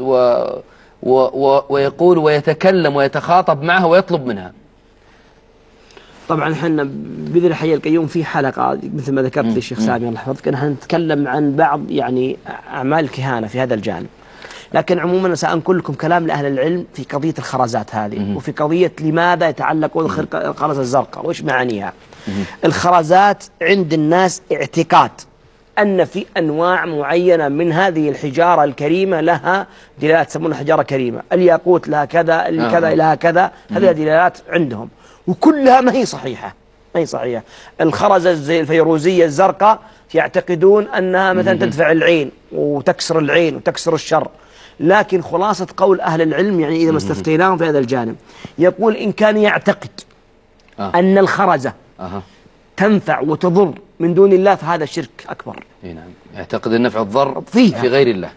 ويقول ويتكلم ويتخاطب معها ويطلب منها. طبعا احنا بإذن الحي القيوم في حلقة مثل ما ذكرت لي الشيخ سامي الله يحفظك، نحن نتكلم عن بعض يعني أعمال الكهانة في هذا الجانب، لكن عموما سأنقل لكم كلام لأهل العلم في قضية الخرزات هذه وفي قضية لماذا يتعلق الخرزة الزرقاء وإيش معانيها. الخرزات عند الناس اعتقاد أن في أنواع معينة من هذه الحجارة الكريمة لها دلالات، يسمونها حجارة كريمة، الياقوت لها كذا، كذا لها كذا، هذه دلالات عندهم وكلها ما هي صحيحة، ما هي صحيحة. الخرزة زي الفيروزية الزرقاء يعتقدون أنها مثلا تدفع العين وتكسر العين وتكسر الشر، لكن خلاصة قول أهل العلم يعني إذا ما استفتيناهم في هذا الجانب يقول إن كان يعتقد أن الخرزة تنفع وتضر من دون الله فهذا شرك أكبر. نعم، يعتقد النفع والضر في غير الله.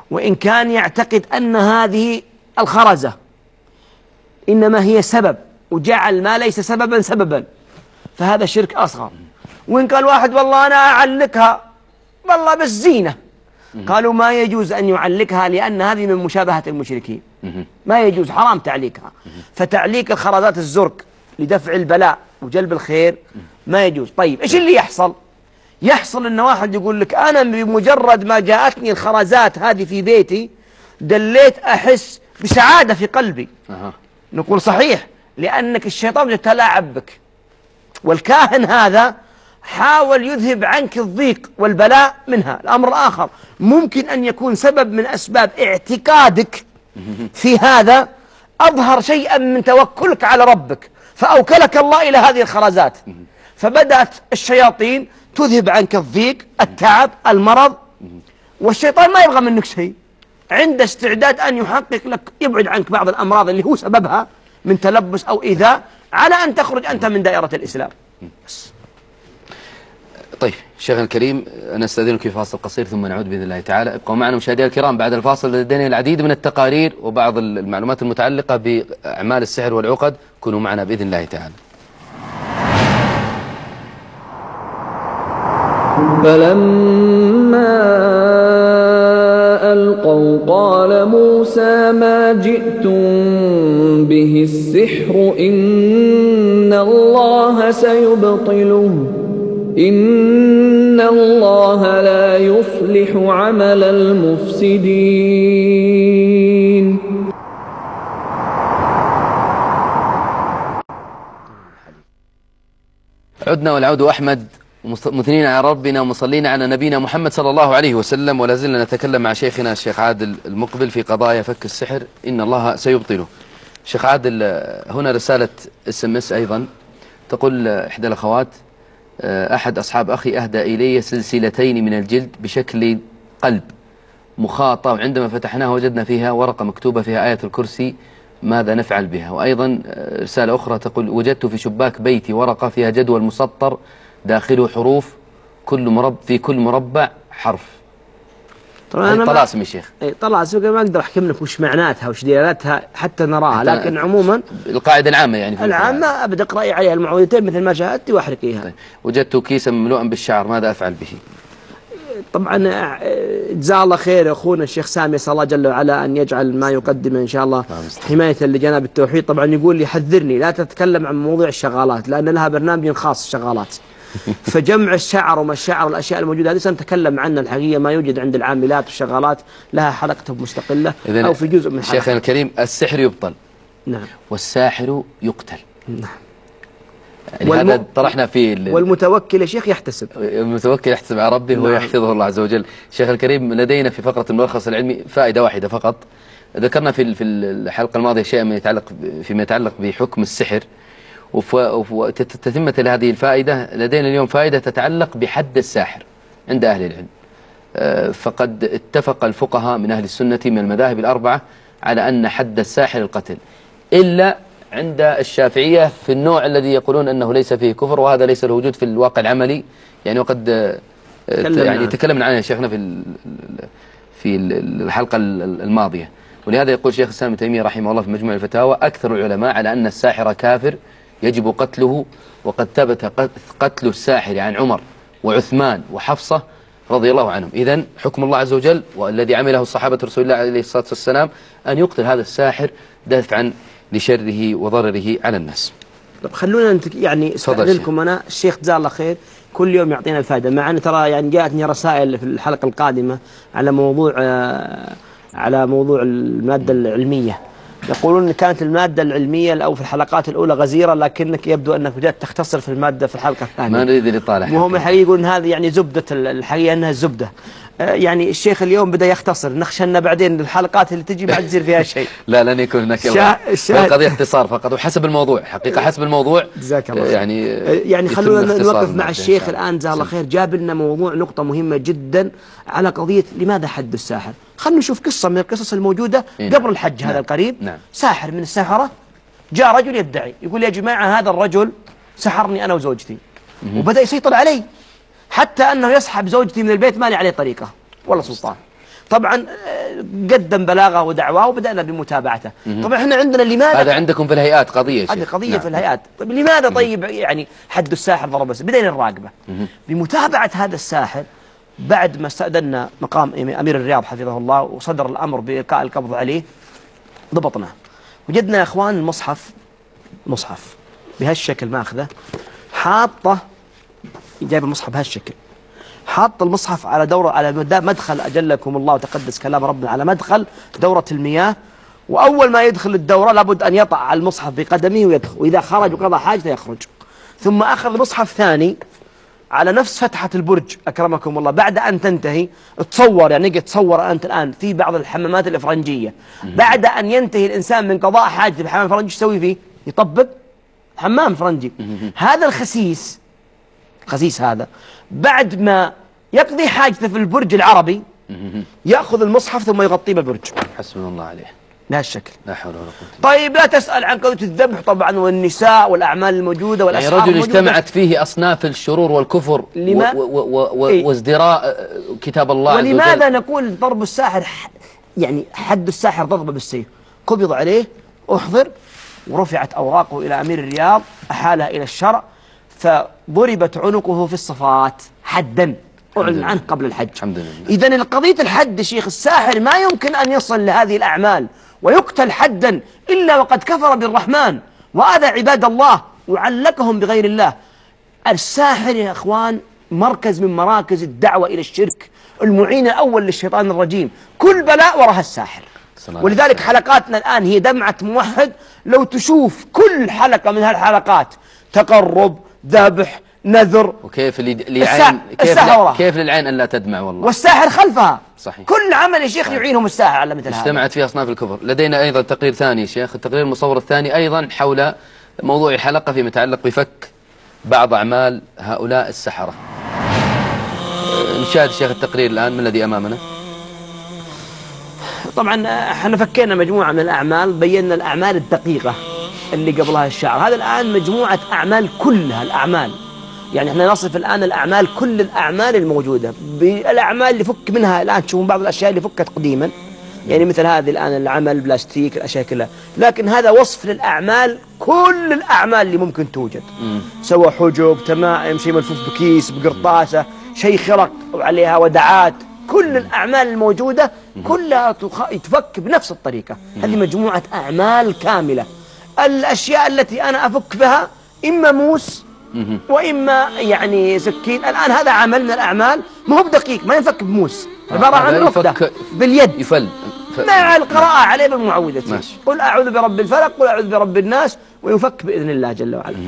وإن كان يعتقد أن هذه الخرزة إنما هي سبب وجعل ما ليس سببا سببا، فهذا شرك أصغر. وإن قال واحد والله أنا أعلقها والله بس زينة، قالوا ما يجوز أن يعلقها لأن هذه من مشابهة المشركين، ما يجوز، حرام تعليقها. فتعليق الخرزات الزرق لدفع البلاء وجلب الخير ما يجوز. طيب إيش اللي يحصل؟ يحصل أن واحد يقول لك أنا بمجرد ما جاءتني الخرزات هذه في بيتي دليت أحس بسعادة في قلبي. نقول صحيح، لأنك الشيطان يتلاعب بك، والكاهن هذا حاول يذهب عنك الضيق والبلاء منها. الأمر الآخر ممكن أن يكون سبب من أسباب اعتقادك في هذا أظهر شيئا من توكلك على ربك، فأوكلك الله إلى هذه الخرزات، فبدأت الشياطين تذهب عنك الضيق، التعب، المرض، والشيطان ما يبغى منك شيء، عنده استعداد أن يحقق لك، يبعد عنك بعض الأمراض اللي هو سببها من تلبس أو إيذاء، على أن تخرج أنت من دائرة الإسلام. طيب شيخنا الكريم، نستأذنك في فاصل قصير ثم نعود بإذن الله تعالى. ابقوا معنا مشاهدينا الكرام، بعد الفاصل لدينا العديد من التقارير وبعض المعلومات المتعلقة بأعمال السحر والعقد. كونوا معنا بإذن الله تعالى. فلما ألقوا قال موسى ما جئتم به السحر إن الله سيبطله إن الله لا يصلح عمل المفسدين. عدنا والعود أحمد، مثنين على ربنا ومصلين على نبينا محمد صلى الله عليه وسلم، ولا زلنا نتكلم مع شيخنا الشيخ عادل المقبل في قضايا فك السحر إن الله سيبطله. شيخ عادل، هنا رسالة SMS أيضا تقول إحدى الأخوات: أحد أصحاب أخي أهدى إلي سلسلتين من الجلد بشكل قلب مخاطة، وعندما فتحناها وجدنا فيها ورقة مكتوبة فيها آية الكرسي، ماذا نفعل بها؟ وأيضا رسالة أخرى تقول: وجدت في شباك بيتي ورقة فيها جدول مسطر داخله حروف في كل مربع حرف. طبعا أنا طلاسم يا شيخ. طلاسم ما أقدر أحكم لك وش معناتها وش دلالتها حتى نراها، لكن عموما القاعدة العامة يعني العامة أبدأ أقرأي عليها المعوذتين مثل ما شاهدت وأحرقيها. طيب. وجدت كيسا مملوءا بالشعر، ماذا أفعل به؟ طبعا جزاه الله خير أخونا الشيخ سامي، أسأل الله جل وعلا أن يجعل ما يقدم إن شاء الله حماية لجناب التوحيد. طبعا يقول لي حذرني لا تتكلم عن موضوع الشغالات، لأن لها برنامج خاص الشغالات، فجمع الشعر وما الشعر والأشياء الموجودة هذه سنتكلم عنها. الحقيقة ما يوجد عند العاملات والشغالات لها حلقة مستقلة أو في جزء من حلقة. شيخنا الكريم، السحر يبطل، نعم، والساحر يقتل، نعم، يعني هذا طرحنا فيه. والمتوكل يا شيخ يحتسب، المتوكل يحتسب على ربه، نعم، ويحفظه الله عز وجل. شيخ الكريم، لدينا في فقرة الملخص العلمي فائدة واحدة فقط. ذكرنا في الحلقة الماضية شيء فيما يتعلق بحكم السحر، وتتمة لهذه الفائدة لدينا اليوم فائدة تتعلق بحد الساحر عند أهل العلم. فقد اتفق الفقهاء من أهل السنة من المذاهب الأربعة على أن حد الساحر القتل، إلا عند الشافعية في النوع الذي يقولون أنه ليس فيه كفر، وهذا ليس له وجود في الواقع العملي يعني. وقد يعني تكلمنا عنه شيخنا في الحلقة الماضية. ولهذا يقول شيخ الإسلام ابن تيمية رحمه الله في مجموع الفتاوى: أكثر العلماء على أن الساحر كافر يجب قتله، وقد ثبت قتل الساحر عن عمر وعثمان وحفصة رضي الله عنهم. إذن حكم الله عز وجل والذي عمله الصحابة رسول الله عليه الصلاة والسلام أن يقتل هذا الساحر دفعا لشره وضرره على الناس. طب خلونا يعني استأذنكم، أنا الشيخ جزاه الله خير كل يوم يعطينا الفائدة، مع أن ترى يعني جاءتني رسائل في الحلقة القادمة على موضوع المادة العلمية. يقولون أن كانت المادة العلمية أو في الحلقات الأولى غزيرة، لكنك يبدو أنك بدأت تختصر في المادة في الحلقة الثانية. ما نريد الإطالة، وهم الحقيقة يقولون هذه يعني زبدة، الحقيقة أنها الزبدة. يعني الشيخ اليوم بدأ يختصر، نخشى أن بعدين الحلقات اللي تجي بعد يصير فيها شيء. لا، لن يكون هناك القضية اختصار فقط، وحسب الموضوع حقيقة حسب الموضوع. جزاك الله يعني خلونا نوقف مع الشيخ الآن جزاه الله خير. جاب لنا موضوع نقطة مهمة جدا على قضية لماذا حد الساحر. خلنا نشوف قصة من القصص الموجودة قبل الحج هذا القريب. ساحر من السحرة جاء رجل يدعي، يقول يا جماعة هذا الرجل سحرني أنا وزوجتي، وبدأ يسيطر علي حتى أنه يسحب زوجتي من البيت، مالي عليه طريقة ولا سلطان. طبعا قدم بلاغه ودعواه وبدأنا بمتابعته. طبعا احنا عندنا لماذا هذا عندكم في الهيئات قضية هذه قضية في الهيئات. طيب لماذا طيب يعني حد الساحر ضرب بس بدأنا نراقبه بمتابعة هذا الساحر. بعد ما استأذنا مقام أمير الرياض حفظه الله وصدر الأمر بإلقاء القبض عليه ضبطناه. وجدنا يا إخوان المصحف مصحف بهالشكل ماخذه حاطه، جايب المصحف بهالشكل، حاط المصحف على دورة على مدخل أجلكم الله وتقدس كلام ربنا على مدخل دورة المياه. وأول ما يدخل الدورة لابد أن يطع على المصحف بقدمه ويدخل، وإذا خرج وقضى حاجته يخرج. ثم أخذ مصحف ثاني على نفس فتحة البرج أكرمكم الله. بعد أن تنتهي تصور، يعني تصور أنت الآن في بعض الحمامات الإفرنجية بعد أن ينتهي الإنسان من قضاء حاجته بحمام الفرنجي ايش يسوي فيه؟ يطبق حمام فرنجي. هذا الخسيس هذا بعد ما يقضي حاجته في البرج العربي يأخذ المصحف ثم يغطيه بالبرج. حسبنا الله عليه بهالشكل. لا حول ولا قوة. طيب لا تسأل عن قضية الذبح طبعا والنساء والأعمال الموجودة والأسحار يعني رجل الموجودة. اجتمعت فيه أصناف الشرور والكفر وازدراء كتاب الله عز وجل. ولماذا نقول ضرب الساحر يعني حد الساحر ضربه بالسيف؟ قبض عليه، أحضر، ورفعت أوراقه إلى أمير الرياض، أحالها إلى الشرع، فضربت عنقه في الصفات حدا أعلن عنه قبل الحج. الحمد لله. إذن القضية الحد شيخ الساحر ما يمكن أن يصل لهذه الأعمال ويقتل حدا إلا وقد كفر بالرحمن وآذى عباد الله وعلقهم بغير الله. الساحر يا أخوان مركز من مراكز الدعوة إلى الشرك، المعين الأول للشيطان الرجيم. كل بلاء وراها الساحر. ولذلك حلقاتنا الآن هي دمعة موحد. لو تشوف كل حلقة من هالحلقات تقرب، ذبح، نذر، وكيف كيف للعين أن لا تدمع والله. والساحر خلفها. صحيح. كل عمل يا شيخ يعينهم الساحر على مثل هذا. اجتمعت فيه أصناف الكفر. لدينا أيضا تقرير ثاني يا شيخ، التقرير المصور الثاني أيضا حول موضوع الحلقة فيما يتعلق بفك بعض أعمال هؤلاء السحرة. نشاهد شيخ التقرير الآن من الذي أمامنا. طبعا احنا فكينا مجموعة من الأعمال، بينا الأعمال الدقيقة اللي قبلها الشعر. هذا الآن مجموعة أعمال كلها الأعمال، يعني احنا نصف الآن الأعمال كل الأعمال الموجودة بالأعمال اللي فك منها الآن. تشوفون بعض الأشياء اللي فكت قديما يعني مثل هذه الآن العمل بلاستيك الأشياء كلها، لكن هذا وصف للأعمال كل الأعمال اللي ممكن توجد، سواء حجب، تمائم، شيء ملفوف بكيس بقرطاسة، شيء خرق وعليها ودعات، كل الأعمال الموجودة كلها تفك بنفس الطريقة. هذه مجموعة أعمال كاملة. الأشياء التي أنا أفك بها إما موس وإما يعني سكين. الآن هذا عمل من الأعمال ما هو بدقيق، ما ينفك بموس، عبارة عن نقطة باليد يفل مع القراءة عليه بالمعوذة. قل أعوذ برب الفلق، قل أعوذ برب الناس، ويفك بإذن الله جل وعلا.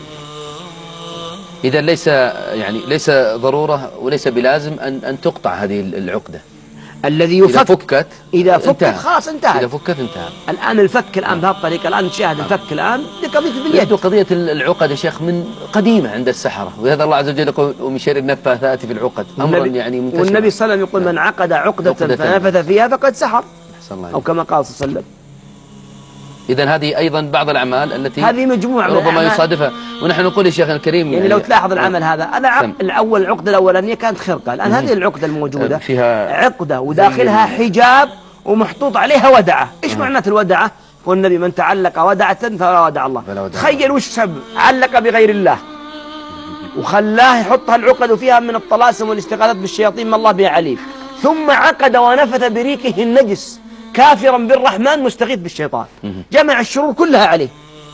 إذا ليس ضرورة وليس بلازم أن تقطع هذه العقدة. الذي يفك إذا فكت خلاص انتهت. إذا فكت انتهى. الآن الفك الآن بهالطريقة، الآن نشاهد الفك الآن لقضية باليد. قضية العقد يا شيخ من قديمة عند السحرة، وهذا الله عز وجل يقول ومن شر النفاثات في العقد، أمر يعني منتشر. والنبي صلى الله عليه وسلم يقول من عقد عقدة فنفث فيها فقد سحر، أو كما قال صلى الله عليه وسلم. إذا هذه أيضا بعض الأعمال التي هذه مجموعة ربما يصادفها. ونحن نقول يا شيخ الكريم يعني لو تلاحظ العمل هذا أنا الأول العقدة الأولانية كانت خرقة، الآن هذه العقدة الموجودة فيها عقدة وداخلها حجاب ومحطوط عليها ودعة. إيش معنات الودعة؟ والنبي من تعلق ودعة فلا ودع الله. تخيل وش سبب علق بغير الله وخلاه يحطها العقد فيها من الطلاسم والاستغاثات بالشياطين ما الله بها عليم، ثم عقد ونفث بريقه النجس كافرا بالرحمن مستغيث بالشيطان، جمع الشرور كلها عليه.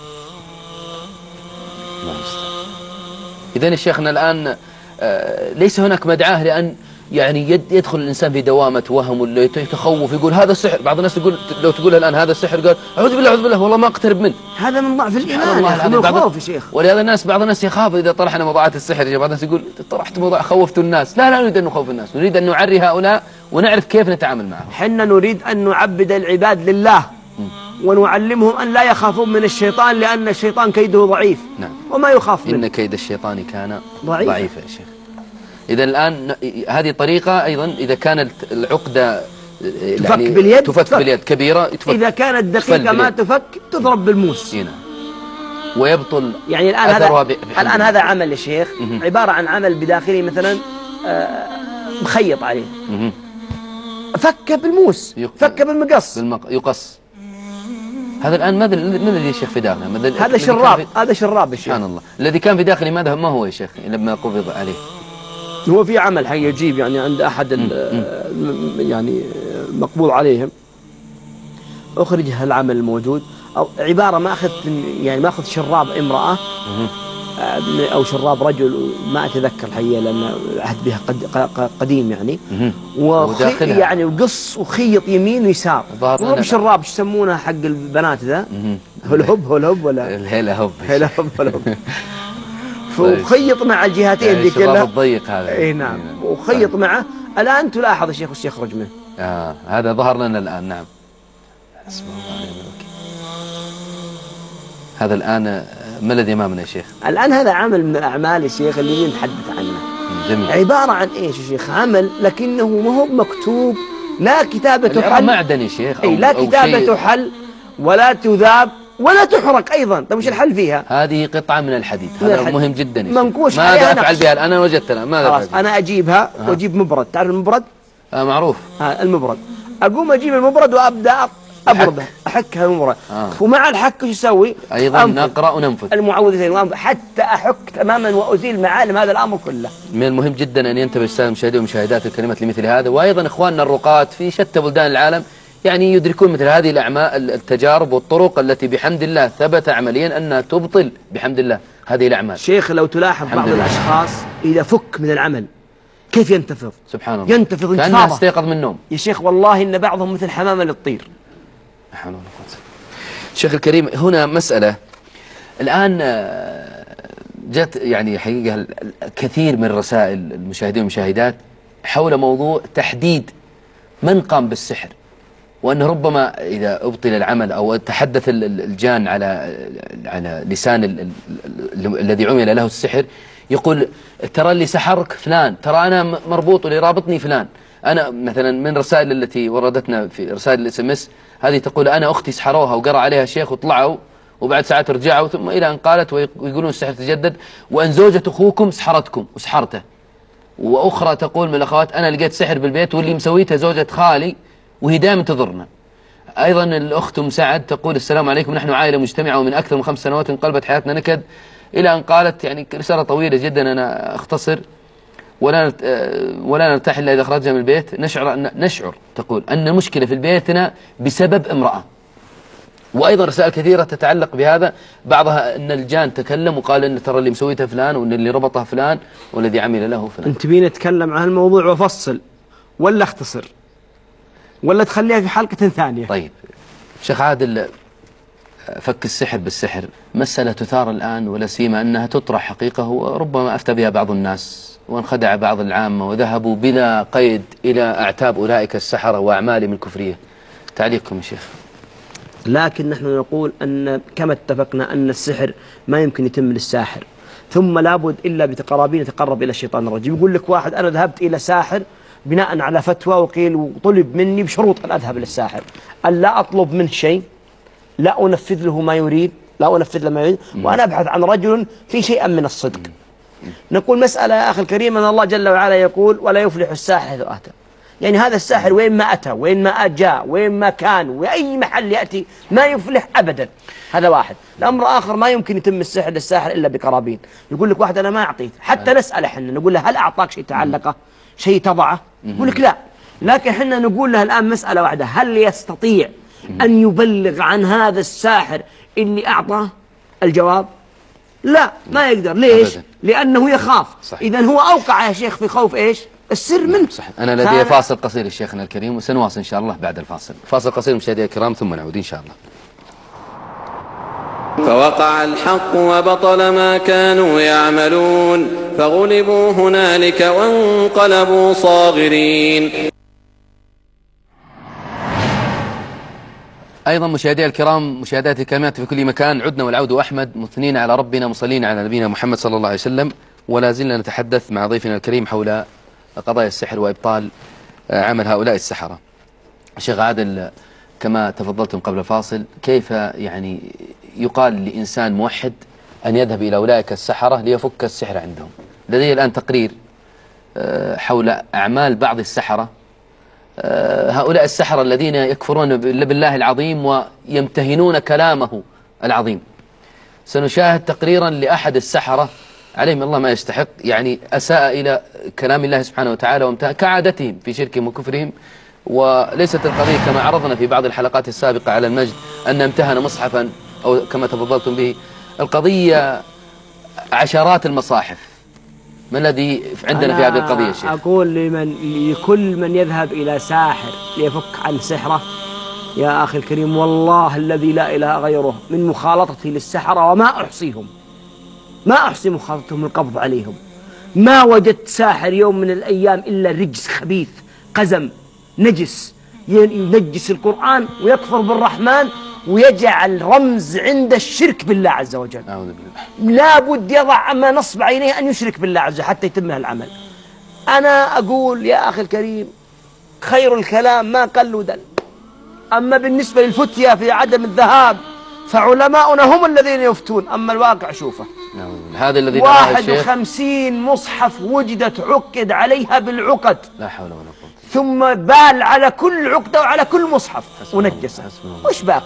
إذن شيخنا الآن ليس هناك مدعاة لأن يعني يدخل الإنسان في دوامة وهم ولا يتخوف يقول هذا السحر. بعض الناس يقول لو تقول الآن هذا السحر قال أعوذ بالله أعوذ بالله والله ما أقترب منه. هذا من ضعف الإيمان، من الخوف يا شيخ. ولهذا بعض الناس يخاف إذا طرحنا موضوعات السحر. بعض الناس يقول طرحت موضوع خوفت الناس. لا نريد أن نخوف الناس، نريد أن نعري هؤلاء ونعرف كيف نتعامل معهم. حنا نريد أن نعبد العباد لله ونعلمهم أن لا يخافون من الشيطان لأن الشيطان كيده ضعيف. نعم. وما يخاف منه. إن كيد الشيطان كان ضعيفا يا شيخ. إذا الآن هذه طريقة أيضا إذا كانت العقدة تفك باليد، تفك باليد كبيرة تفك. إذا كانت دقيقة ما تفك تضرب بالموس. هنا ويبطل يعني الآن هذا عمل يا شيخ عبارة عن عمل بداخله مثلا مخيط عليه. فكه بالموس، فكه بالمقص، يقص. هذا الآن ماذا الذي يا شيخ في داخله؟ هذا شراب، هذا شراب الشيخ. سبحان الله. الذي كان في داخله ماذا ما هو يا شيخ لما قبض عليه؟ هو في عمل حي يجيب يعني عند أحد يعني مقبول عليهم، أخرج هالعمل الموجود، أو عبارة ما أخذت يعني ما أخذ شراب امرأة أو شراب رجل، ما أتذكر الحقيقة لأن عهد بها قديم يعني، يعني وقص وخيط يمين ويسار، ورب شراب يسمونه حق البنات ذا، هلهب ولا هلا هب وخيط مع الجهتين ذي كلها الضيق هذا. اي نعم، وخيط معه. الآن تلاحظ الشيخ وش يخرج منه. هذا ظهر لنا الآن. نعم. حسبي الله ونعم الوكيل. هذا الآن ما الذي أمامنا يا شيخ؟ الآن هذا عمل من الأعمال يا شيخ اللي نتحدث عنه. جميل. عبارة عن إيش يا شيخ؟ عمل لكنه ما هو مكتوب، لا كتابة حل معدن يا شيخ، لا كتابة حل ولا تذاب ولا تحرق أيضا. طيب وش الحل فيها؟ هذه قطعة من الحديد، هذا مهم جدا. منقوش ماذا أفعل بها؟ أنا وجدتها، ماذا خلاص أنا أجيبها وأجيب مبرد. تعرف المبرد؟ معروف. المبرد. أقوم أجيب المبرد وأبدأ أبرده، أحكها المبرد. ومع الحك وش يسوي؟ أيضا نقرأ وننفذ المعوذتين حتى أحك تماما وأزيل معالم هذا الأمر كله. من المهم جدا أن ينتبه السادة المشاهدين والمشاهدات الكلمات لمثل هذا، وأيضا إخواننا الرقاة في شتى بلدان العالم يعني يدركون مثل هذه الأعمال، التجارب والطرق التي بحمد الله ثبت عمليا أنها تبطل بحمد الله هذه الأعمال. شيخ لو تلاحظ بعض الأشخاص إذا فك من العمل كيف ينتفض؟ سبحان الله، ينتفض كأنه استيقظ من النوم يا شيخ. والله إن بعضهم مثل حمامة للطير. شيخ الكريم، هنا مسألة الآن جت يعني حقيقة كثير من رسائل المشاهدين والمشاهدات حول موضوع تحديد من قام بالسحر، وأنه ربما إذا أبطل العمل أو تحدث الجان على لسان الذي عمل له السحر يقول ترى اللي سحرك فلان، ترى أنا مربوط واللي رابطني فلان. أنا مثلا من رسائل التي وردتنا في رسائل SMS هذه تقول أنا أختي سحروها وقرأ عليها الشيخ وطلعوا وبعد ساعات رجعوا، ثم إلى أن قالت ويقولون السحر تجدد، وأن زوجة أخوكم سحرتكم وسحرته. وأخرى تقول من الأخوات أنا لقيت سحر بالبيت واللي مسويته زوجة خالي وهي دائما تضرنا. أيضا الأخت أم سعد تقول السلام عليكم، نحن عائلة مجتمعة ومن أكثر من 5 سنوات انقلبت حياتنا نكد، إلى أن قالت يعني رسالة طويلة جدا أنا أختصر، ولا نرتاح إلا إذا خرجنا من البيت نشعر تقول أن المشكلة في بيتنا بسبب امرأة. وأيضا رسائل كثيرة تتعلق بهذا، بعضها أن الجان تكلم وقال أن ترى اللي مسويته فلان وأن اللي ربطه فلان والذي عمل له فلان. أنت بينا نتكلم عن الموضوع وفصل ولا اختصر ولا تخليها في حلقة ثانية؟ طيب شيخ عادل، فك السحر بالسحر مسألة تثار الآن، ولا سيما أنها تطرح حقيقة، وربما أفتى بها بعض الناس وانخدع بعض العامة وذهبوا بلا قيد إلى أعتاب أولئك السحرة وأعمالهم الكفرية. تعليقكم يا شيخ؟ لكن نحن نقول أن كما اتفقنا أن السحر ما يمكن يتم للساحر، ثم لابد إلا بتقرابين يتقرب إلى الشيطان الرجيم. يقول لك واحد أنا ذهبت إلى ساحر بناء على فتوى وقيل وطلب مني بشروط أن أذهب للساحر، أن لا أطلب منه شيء، لا أنفذ له ما يريد، لا أنفذ له ما يريد، وأنا أبحث عن رجل في شيئا من الصدق. نقول مسألة يا أخي الكريم أن الله جل وعلا يقول ولا يفلح الساحر حيث أتى. يعني هذا الساحر وين ما أتى وين ما جاء وين ما كان وأي محل يأتي ما يفلح أبدا. هذا واحد. الأمر آخر ما يمكن يتم السحر للساحر إلا بقرابين. يقول لك واحد أنا ما أعطيت، حتى نسأل احنا نقول له هل أعطاك شيء تعلقه شيء تضعه؟ يقول لك لا. لكن احنا نقول له الآن مسألة واحدة، هل يستطيع أن يبلغ عن هذا الساحر اللي أعطاه؟ الجواب لا، ما يقدر. ليش؟ لأنه يخاف. إذا هو أوقع يا شيخ في خوف إيش؟ السر منه. صحيح. أنا لدي فاصل قصير يا شيخنا الكريم، وسنواصل إن شاء الله بعد الفاصل. فاصل قصير مشاهدينا الكرام ثم نعود إن شاء الله. فوقع الحق وبطل ما كانوا يعملون فغلبوا هنالك وانقلبوا صاغرين. أيضا مشاهدي الكرام، مشاهداتي الكريمات في كل مكان، عدنا والعود أحمد، مثنين على ربنا مصلين على نبينا محمد صلى الله عليه وسلم، ولا زلنا نتحدث مع ضيفنا الكريم حول قضايا السحر وإبطال عمل هؤلاء السحرة. شيخ عادل، كما تفضلتم قبل الفاصل، كيف يعني يقال لإنسان موحد أن يذهب إلى أولئك السحرة ليفك السحر عندهم؟ لدي الآن تقرير حول أعمال بعض السحرة هؤلاء السحرة الذين يكفرون بالله العظيم ويمتهنون كلامه العظيم. سنشاهد تقريرا لأحد السحرة عليهم الله ما يستحق، يعني أساء إلى كلام الله سبحانه وتعالى وامتهن كعادتهم في شركهم وكفرهم. وليست القضية كما عرضنا في بعض الحلقات السابقة على المجد أن امتهن مصحفا أو كما تفضلتم به، القضية عشرات المصاحف. ما الذي عندنا في هذه القضية يا شيخ؟ أقول لكل من يذهب إلى ساحر ليفك عن سحره، يا أخي الكريم والله الذي لا إله غيره من مخالطتي للسحرة وما أحصيهم، ما أحصي مخالطتهم القبض عليهم. ما وجدت ساحر يوم من الأيام إلا رجس خبيث قزم نجس ينجس القرآن ويكفر بالرحمن ويجعل رمز عند الشرك بالله عز وجل. أعوذ بالله. لا بد يضع أما نصب عينيه أن يشرك بالله عز وجل حتى يتم العمل. أنا أقول يا أخي الكريم خير الكلام ما قل ودل. أما بالنسبة للفتية في عدم الذهاب فعلماؤنا هم الذين يفتون، أما الواقع شوفه. هذا الذي 51 مصحف وجدت عقد عليها بالعقد، لا حول ولا قوة، ثم بال على كل عقدة وعلى كل مصحف ونجسه. وش باقي؟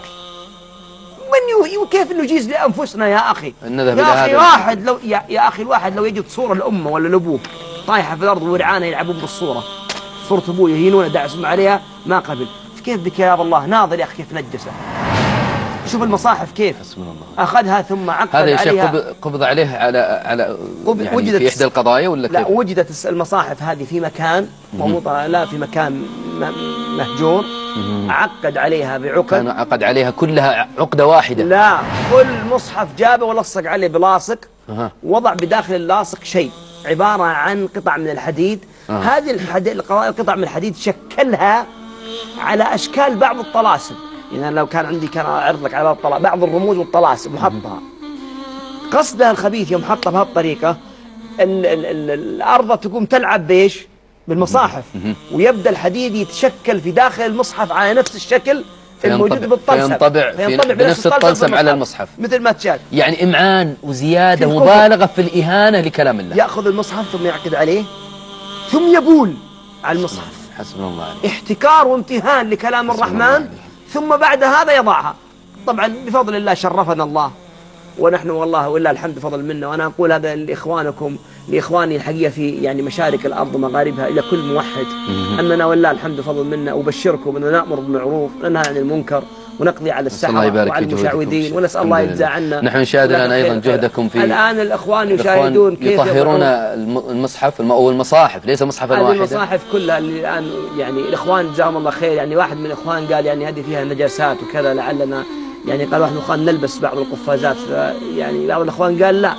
كيف نجيز لأنفسنا يا أخي؟ يا أخي واحد لو يا أخي الواحد لو يجد صورة لأمه ولا لأبوه طايحة في الأرض ورعانة يلعبون بالصورة، صورة أبوه يهينون دعسهم عليها ما قبل، كيف بك يا رب الله؟ ناظر يا أخي كيف نجسه. شوف المصاحف كيف أخذها ثم عقد عليها. هذا يا شيخ قبض عليه على يعني وجدت في إحدى القضايا ولا كيف؟ لا، وجدت المصاحف هذه في مكان لا في مكان مهجور، عقد عليها بعقد. كان عقد عليها كلها عقدة واحدة؟ لا، كل مصحف جابه ولصق عليه بلاصق، وضع بداخل اللاصق شيء عبارة عن قطع من الحديد. هذه القطع من الحديد شكلها على أشكال بعض الطلاسم. يعني لو كان عندي كان أعرض لك على بعض الرموز والطلاسم محطها. قصدها الخبيث يوم حطها بهالطريقة الأرض تقوم تلعب بيش بالمصاحف، ويبدأ الحديد يتشكل في داخل المصحف على نفس الشكل الموجود بالطلسم، فينطبع بنفس الطلسم على المصحف مثل ما تشاهد. يعني إمعان وزيادة مبالغة في الإهانة لكلام الله. يأخذ المصحف ثم يعقد عليه ثم يبول على المصحف، حسبنا الله عليك. احتكار وامتهان لكلام الرحمن، ثم بعد هذا يضعها. طبعا بفضل الله شرفنا الله ونحن والله ولله الحمد بفضل منه. وأنا أقول هذا لإخواني الحقيقة في يعني مشارق الأرض ومغاربها، إلى كل موحد أننا والله الحمد بفضل منه أبشركم أننا نأمر بالمعروف وننهى عن المنكر ونقضي على السحرة وعلى المشعوذين، ونسأل الله يجزى عنا. نحن نشاهد الآن أيضا جهدكم في الآن الإخوان يشاهدون كيف يطهرون المصحف أو المصاحف، ليس مصحفا واحدا. المصاحف كلها اللي الآن يعني الإخوان جزاهم الله خير، يعني واحد من الإخوان قال يعني هذه فيها نجاسات وكذا، لعلنا يعني قال واحد من الإخوان نلبس بعض القفازات، يعني بعض الإخوان قال لا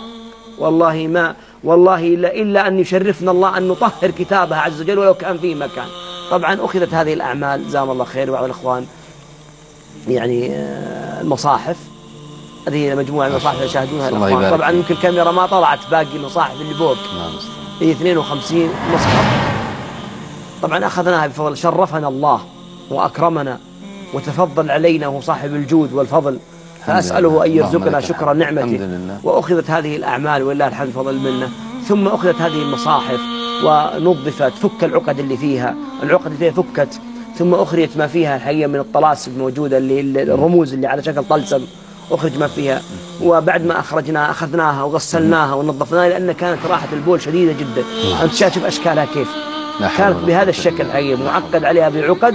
والله إلا أن يشرفنا الله أن نطهر كتابها عز وجل ولو كان فيه مكان. طبعا أخذت هذه الأعمال جزاهم الله خير. بعض الإخوان يعني المصاحف هذه مجموعة من المصاحف يشاهدونها الإخوان. طبعا يمكن الكاميرا ما طلعت باقي المصاحف اللي فوق، هي 52 مصحف. طبعا أخذناها بفضل، شرفنا الله وأكرمنا وتفضل علينا وهو صاحب الجود والفضل، فأسأله أن يرزقنا شكر نعمته. وأخذت هذه الأعمال ولله الحمد فضل منه، ثم أخذت هذه المصاحف ونظفت، فك العقد اللي فيها، العقد اللي فيها فكت، ثم أخرجت ما فيها الحقيقة من الطلاسم الموجودة اللي الرموز اللي على شكل طلسم، أخرج ما فيها. وبعد ما أخرجناها أخذناها وغسلناها ونظفناها، لأن كانت راحة البول شديدة جدا. أنت شايف أشكالها كيف كانت بهذا الشكل الحقيقة، معقد عليها بعقد.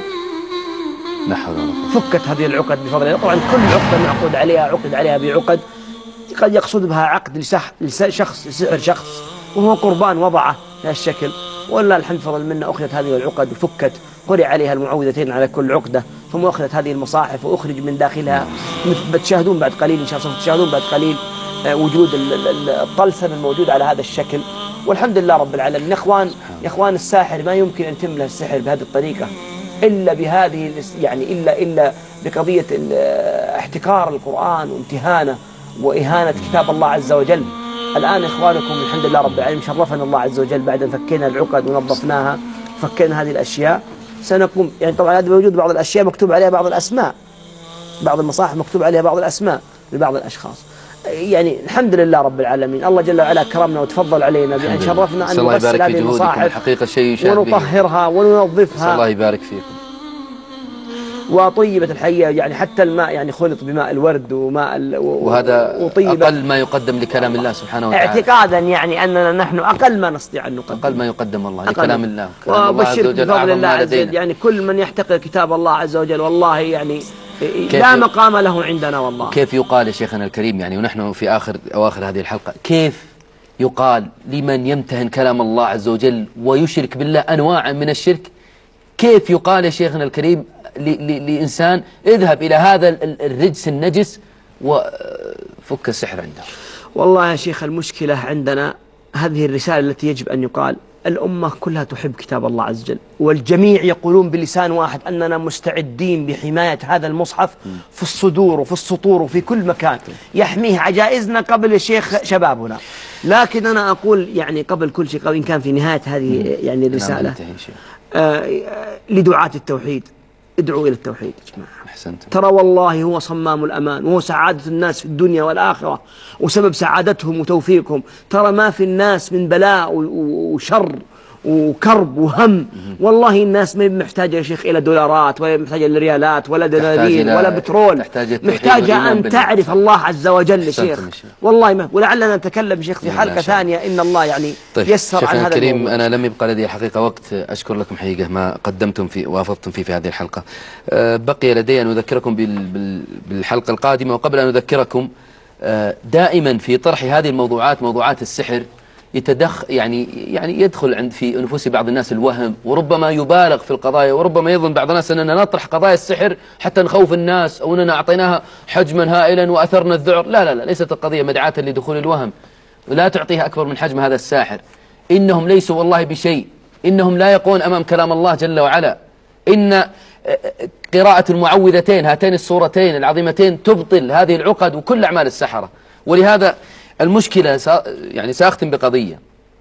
فكت هذه العقد بفضل الله. طبعا كل عقدة معقود عليها عقد عليها بعقد، قد يقصد بها عقد لشخص لسحر شخص وهو قربان وضعه بهالشكل. والله الحمد فضل منا أخذت هذه العقد وفكت، قرئ عليها المعوذتين على كل عقدة، ثم أخذت هذه المصاحف وأخرج من داخلها، بتشاهدون بعد قليل إن شاء الله، تشاهدون بعد قليل وجود الطلسم الموجود على هذا الشكل. والحمد لله رب العالمين. يا إخوان الساحر ما يمكن أن يتم له السحر بهذه الطريقة إلا بهذه يعني إلا بقضية احتكار القرآن وامتهانه وإهانة كتاب الله عز وجل. الآن إخوانكم الحمد لله رب العالمين شرفنا الله عز وجل بعد أن فكينا العقد ونظفناها، فكينا هذه الأشياء، سنقوم يعني طبعا هذا موجود بعض الأشياء مكتوب عليها بعض الأسماء، بعض المصاحف مكتوب عليها بعض الأسماء لبعض الأشخاص. يعني الحمد لله رب العالمين، الله جل وعلا كرمنا وتفضل علينا بأن شرفنا أن نغسل هذه المصاحف حقيقة شيء يشاهد ونطهرها وننظفها. الله يبارك فيكم. وطيبت الحقيقة يعني حتى الماء يعني خلط بماء الورد وماء وهذا أقل ما يقدم لكلام الله سبحانه وتعالى، اعتقادا يعني أننا نحن أقل ما نستطيع أن نقدم، أقل ما يقدم الله لكلام الله. وبشرك بفضل الله عز وجل، يعني كل من يحتقر كتاب الله عز وجل والله يعني لا مقام له عندنا والله. كيف يقال يا شيخنا الكريم يعني ونحن في أواخر هذه الحلقة، كيف يقال لمن يمتهن كلام الله عز وجل ويشرك بالله أنواعا من الشرك، كيف يقال يا شيخنا الكريم لإنسان اذهب إلى هذا الرجس النجس وفك السحر عنده؟ والله يا شيخ المشكلة عندنا هذه الرسالة التي يجب أن يقال، الأمة كلها تحب كتاب الله عز وجل، والجميع يقولون بلسان واحد أننا مستعدين بحماية هذا المصحف في الصدور وفي السطور وفي كل مكان، يحميه عجائزنا قبل الشيخ شبابنا. لكن أنا أقول يعني قبل كل شيء، إن كان في نهاية هذه يعني الرسالة لدعاة التوحيد، ادعوا إلى التوحيد يا جماعة. أحسنت. ترى والله هو صمام الأمان، وهو سعادة الناس في الدنيا والآخرة وسبب سعادتهم وتوفيقهم. ترى ما في الناس من بلاء وشر وكرب وهم، والله الناس ما محتاجة يا شيخ إلى دولارات ولا محتاجة إلى ريالات ولا دنانير ولا بترول، محتاجة أن تعرف الله عز وجل يا شيخ والله. ما ولعلنا نتكلم يا شيخ في حلقة ثانية إن الله يعني يسر عن هذا الكريم. الموضوع. أنا لم يبقى لدي حقيقة وقت أشكر لكم حقيقة ما قدمتم في وافضتم فيه في هذه الحلقة. بقي لدي أن أذكركم بالحلقة القادمة، وقبل أن أذكركم دائما في طرح هذه الموضوعات، موضوعات السحر، يعني يدخل في نفوس بعض الناس الوهم، وربما يبالغ في القضايا، وربما يظن بعض الناس أننا نطرح قضايا السحر حتى نخوف الناس أو أننا أعطيناها حجما هائلا وأثرنا الذعر. لا، ليست القضية مدعاة لدخول الوهم، لا تعطيها أكبر من حجم هذا الساحر. إنهم ليسوا والله بشيء، إنهم لا يقون أمام كلام الله جل وعلا. إن قراءة المعوذتين هاتين السورتين العظيمتين تبطل هذه العقد وكل أعمال السحرة. ولهذا المشكلة يعني سأختم بقضية.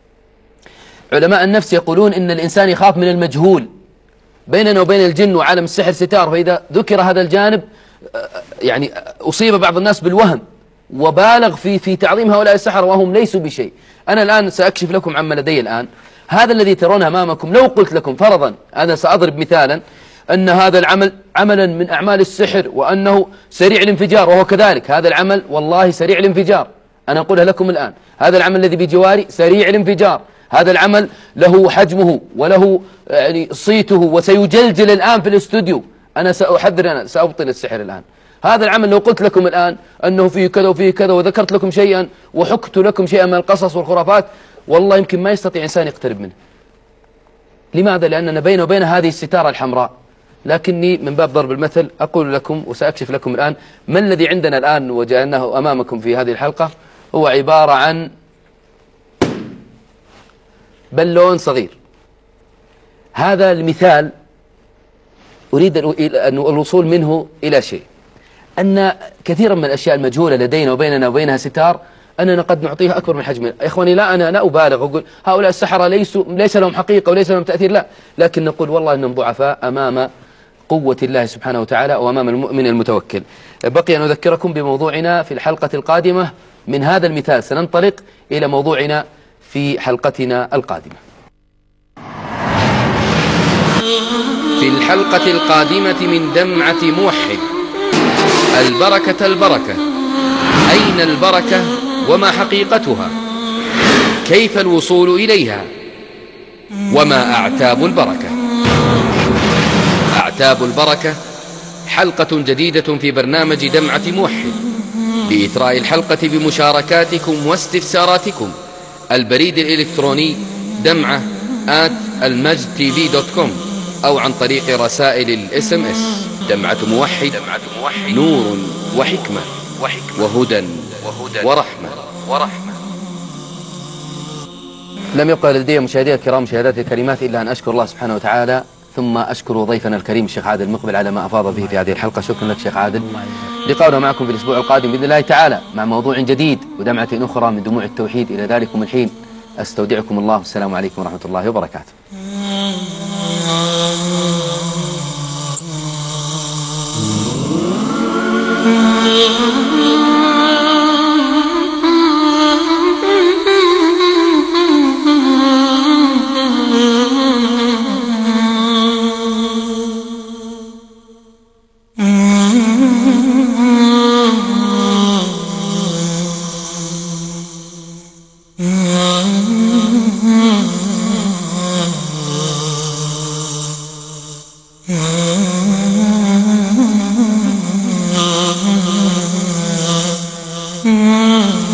علماء النفس يقولون إن الإنسان يخاف من المجهول. بيننا وبين الجن وعالم السحر ستار، فإذا ذكر هذا الجانب يعني أصيب بعض الناس بالوهم وبالغ في تعظيم هؤلاء السحرة وهم ليسوا بشيء. أنا الآن سأكشف لكم عما لدي الآن. هذا الذي ترونه أمامكم، لو قلت لكم فرضا، أنا سأضرب مثالا، أن هذا العمل عملا من أعمال السحر وأنه سريع الانفجار، وهو كذلك، هذا العمل والله سريع الانفجار. أنا أقولها لكم الآن، هذا العمل الذي بجواري سريع الانفجار، هذا العمل له حجمه وله يعني صيته وسيجلجل الآن في الاستوديو. أنا سأحذر، أنا سأبطل السحر الآن. هذا العمل لو قلت لكم الآن أنه فيه كذا وفيه كذا وذكرت لكم شيئا وحكت لكم شيئا من القصص والخرافات، والله يمكن ما يستطيع إنسان يقترب منه. لماذا؟ لأننا بين وبين هذه الستارة الحمراء. لكني من باب ضرب المثل أقول لكم وسأكشف لكم الآن ما الذي عندنا الآن وجعلناه أمامكم في هذه الحلقة. هو عبارة عن بلون صغير. هذا المثال أريد أن الوصول منه إلى شيء، أن كثيرا من الأشياء المجهولة لدينا وبيننا وبينها ستار، أننا قد نعطيها أكبر من حجمها. إخواني، لا أنا لا أبالغ أقول هؤلاء السحرة ليس لهم حقيقة وليس لهم تأثير، لا، لكن نقول والله أنهم ضعفاء أمام قوة الله سبحانه وتعالى وأمام المؤمن المتوكل. بقي أن أذكركم بموضوعنا في الحلقة القادمة. من هذا المثال سننطلق إلى موضوعنا في حلقتنا القادمة. في الحلقة القادمة من دمعة موحد: البركة البركة، أين البركة وما حقيقتها؟ كيف الوصول إليها؟ وما أعتاب البركة؟ أعتاب البركة حلقة جديدة في برنامج دمعة موحد. لإثراء الحلقة بمشاركاتكم واستفساراتكم، البريد الإلكتروني دمعة@المجدtv.com، أو عن طريق رسائل الSMS. دمعة موحد، نور وحكمة وهدى ورحمة. لم يبقى لدي مشاهدي الكرام مشاهداتي الكريمات إلا أن أشكر الله سبحانه وتعالى، ثم أشكر ضيفنا الكريم الشيخ عادل مقبل على ما أفاض به في هذه الحلقة. شكرا لك شيخ عادل. لقاؤنا معكم في الأسبوع القادم بإذن الله تعالى مع موضوع جديد ودمعة أخرى من دموع التوحيد. إلى ذلكم الحين أستودعكم الله، والسلام عليكم ورحمة الله وبركاته. Mm-hmm.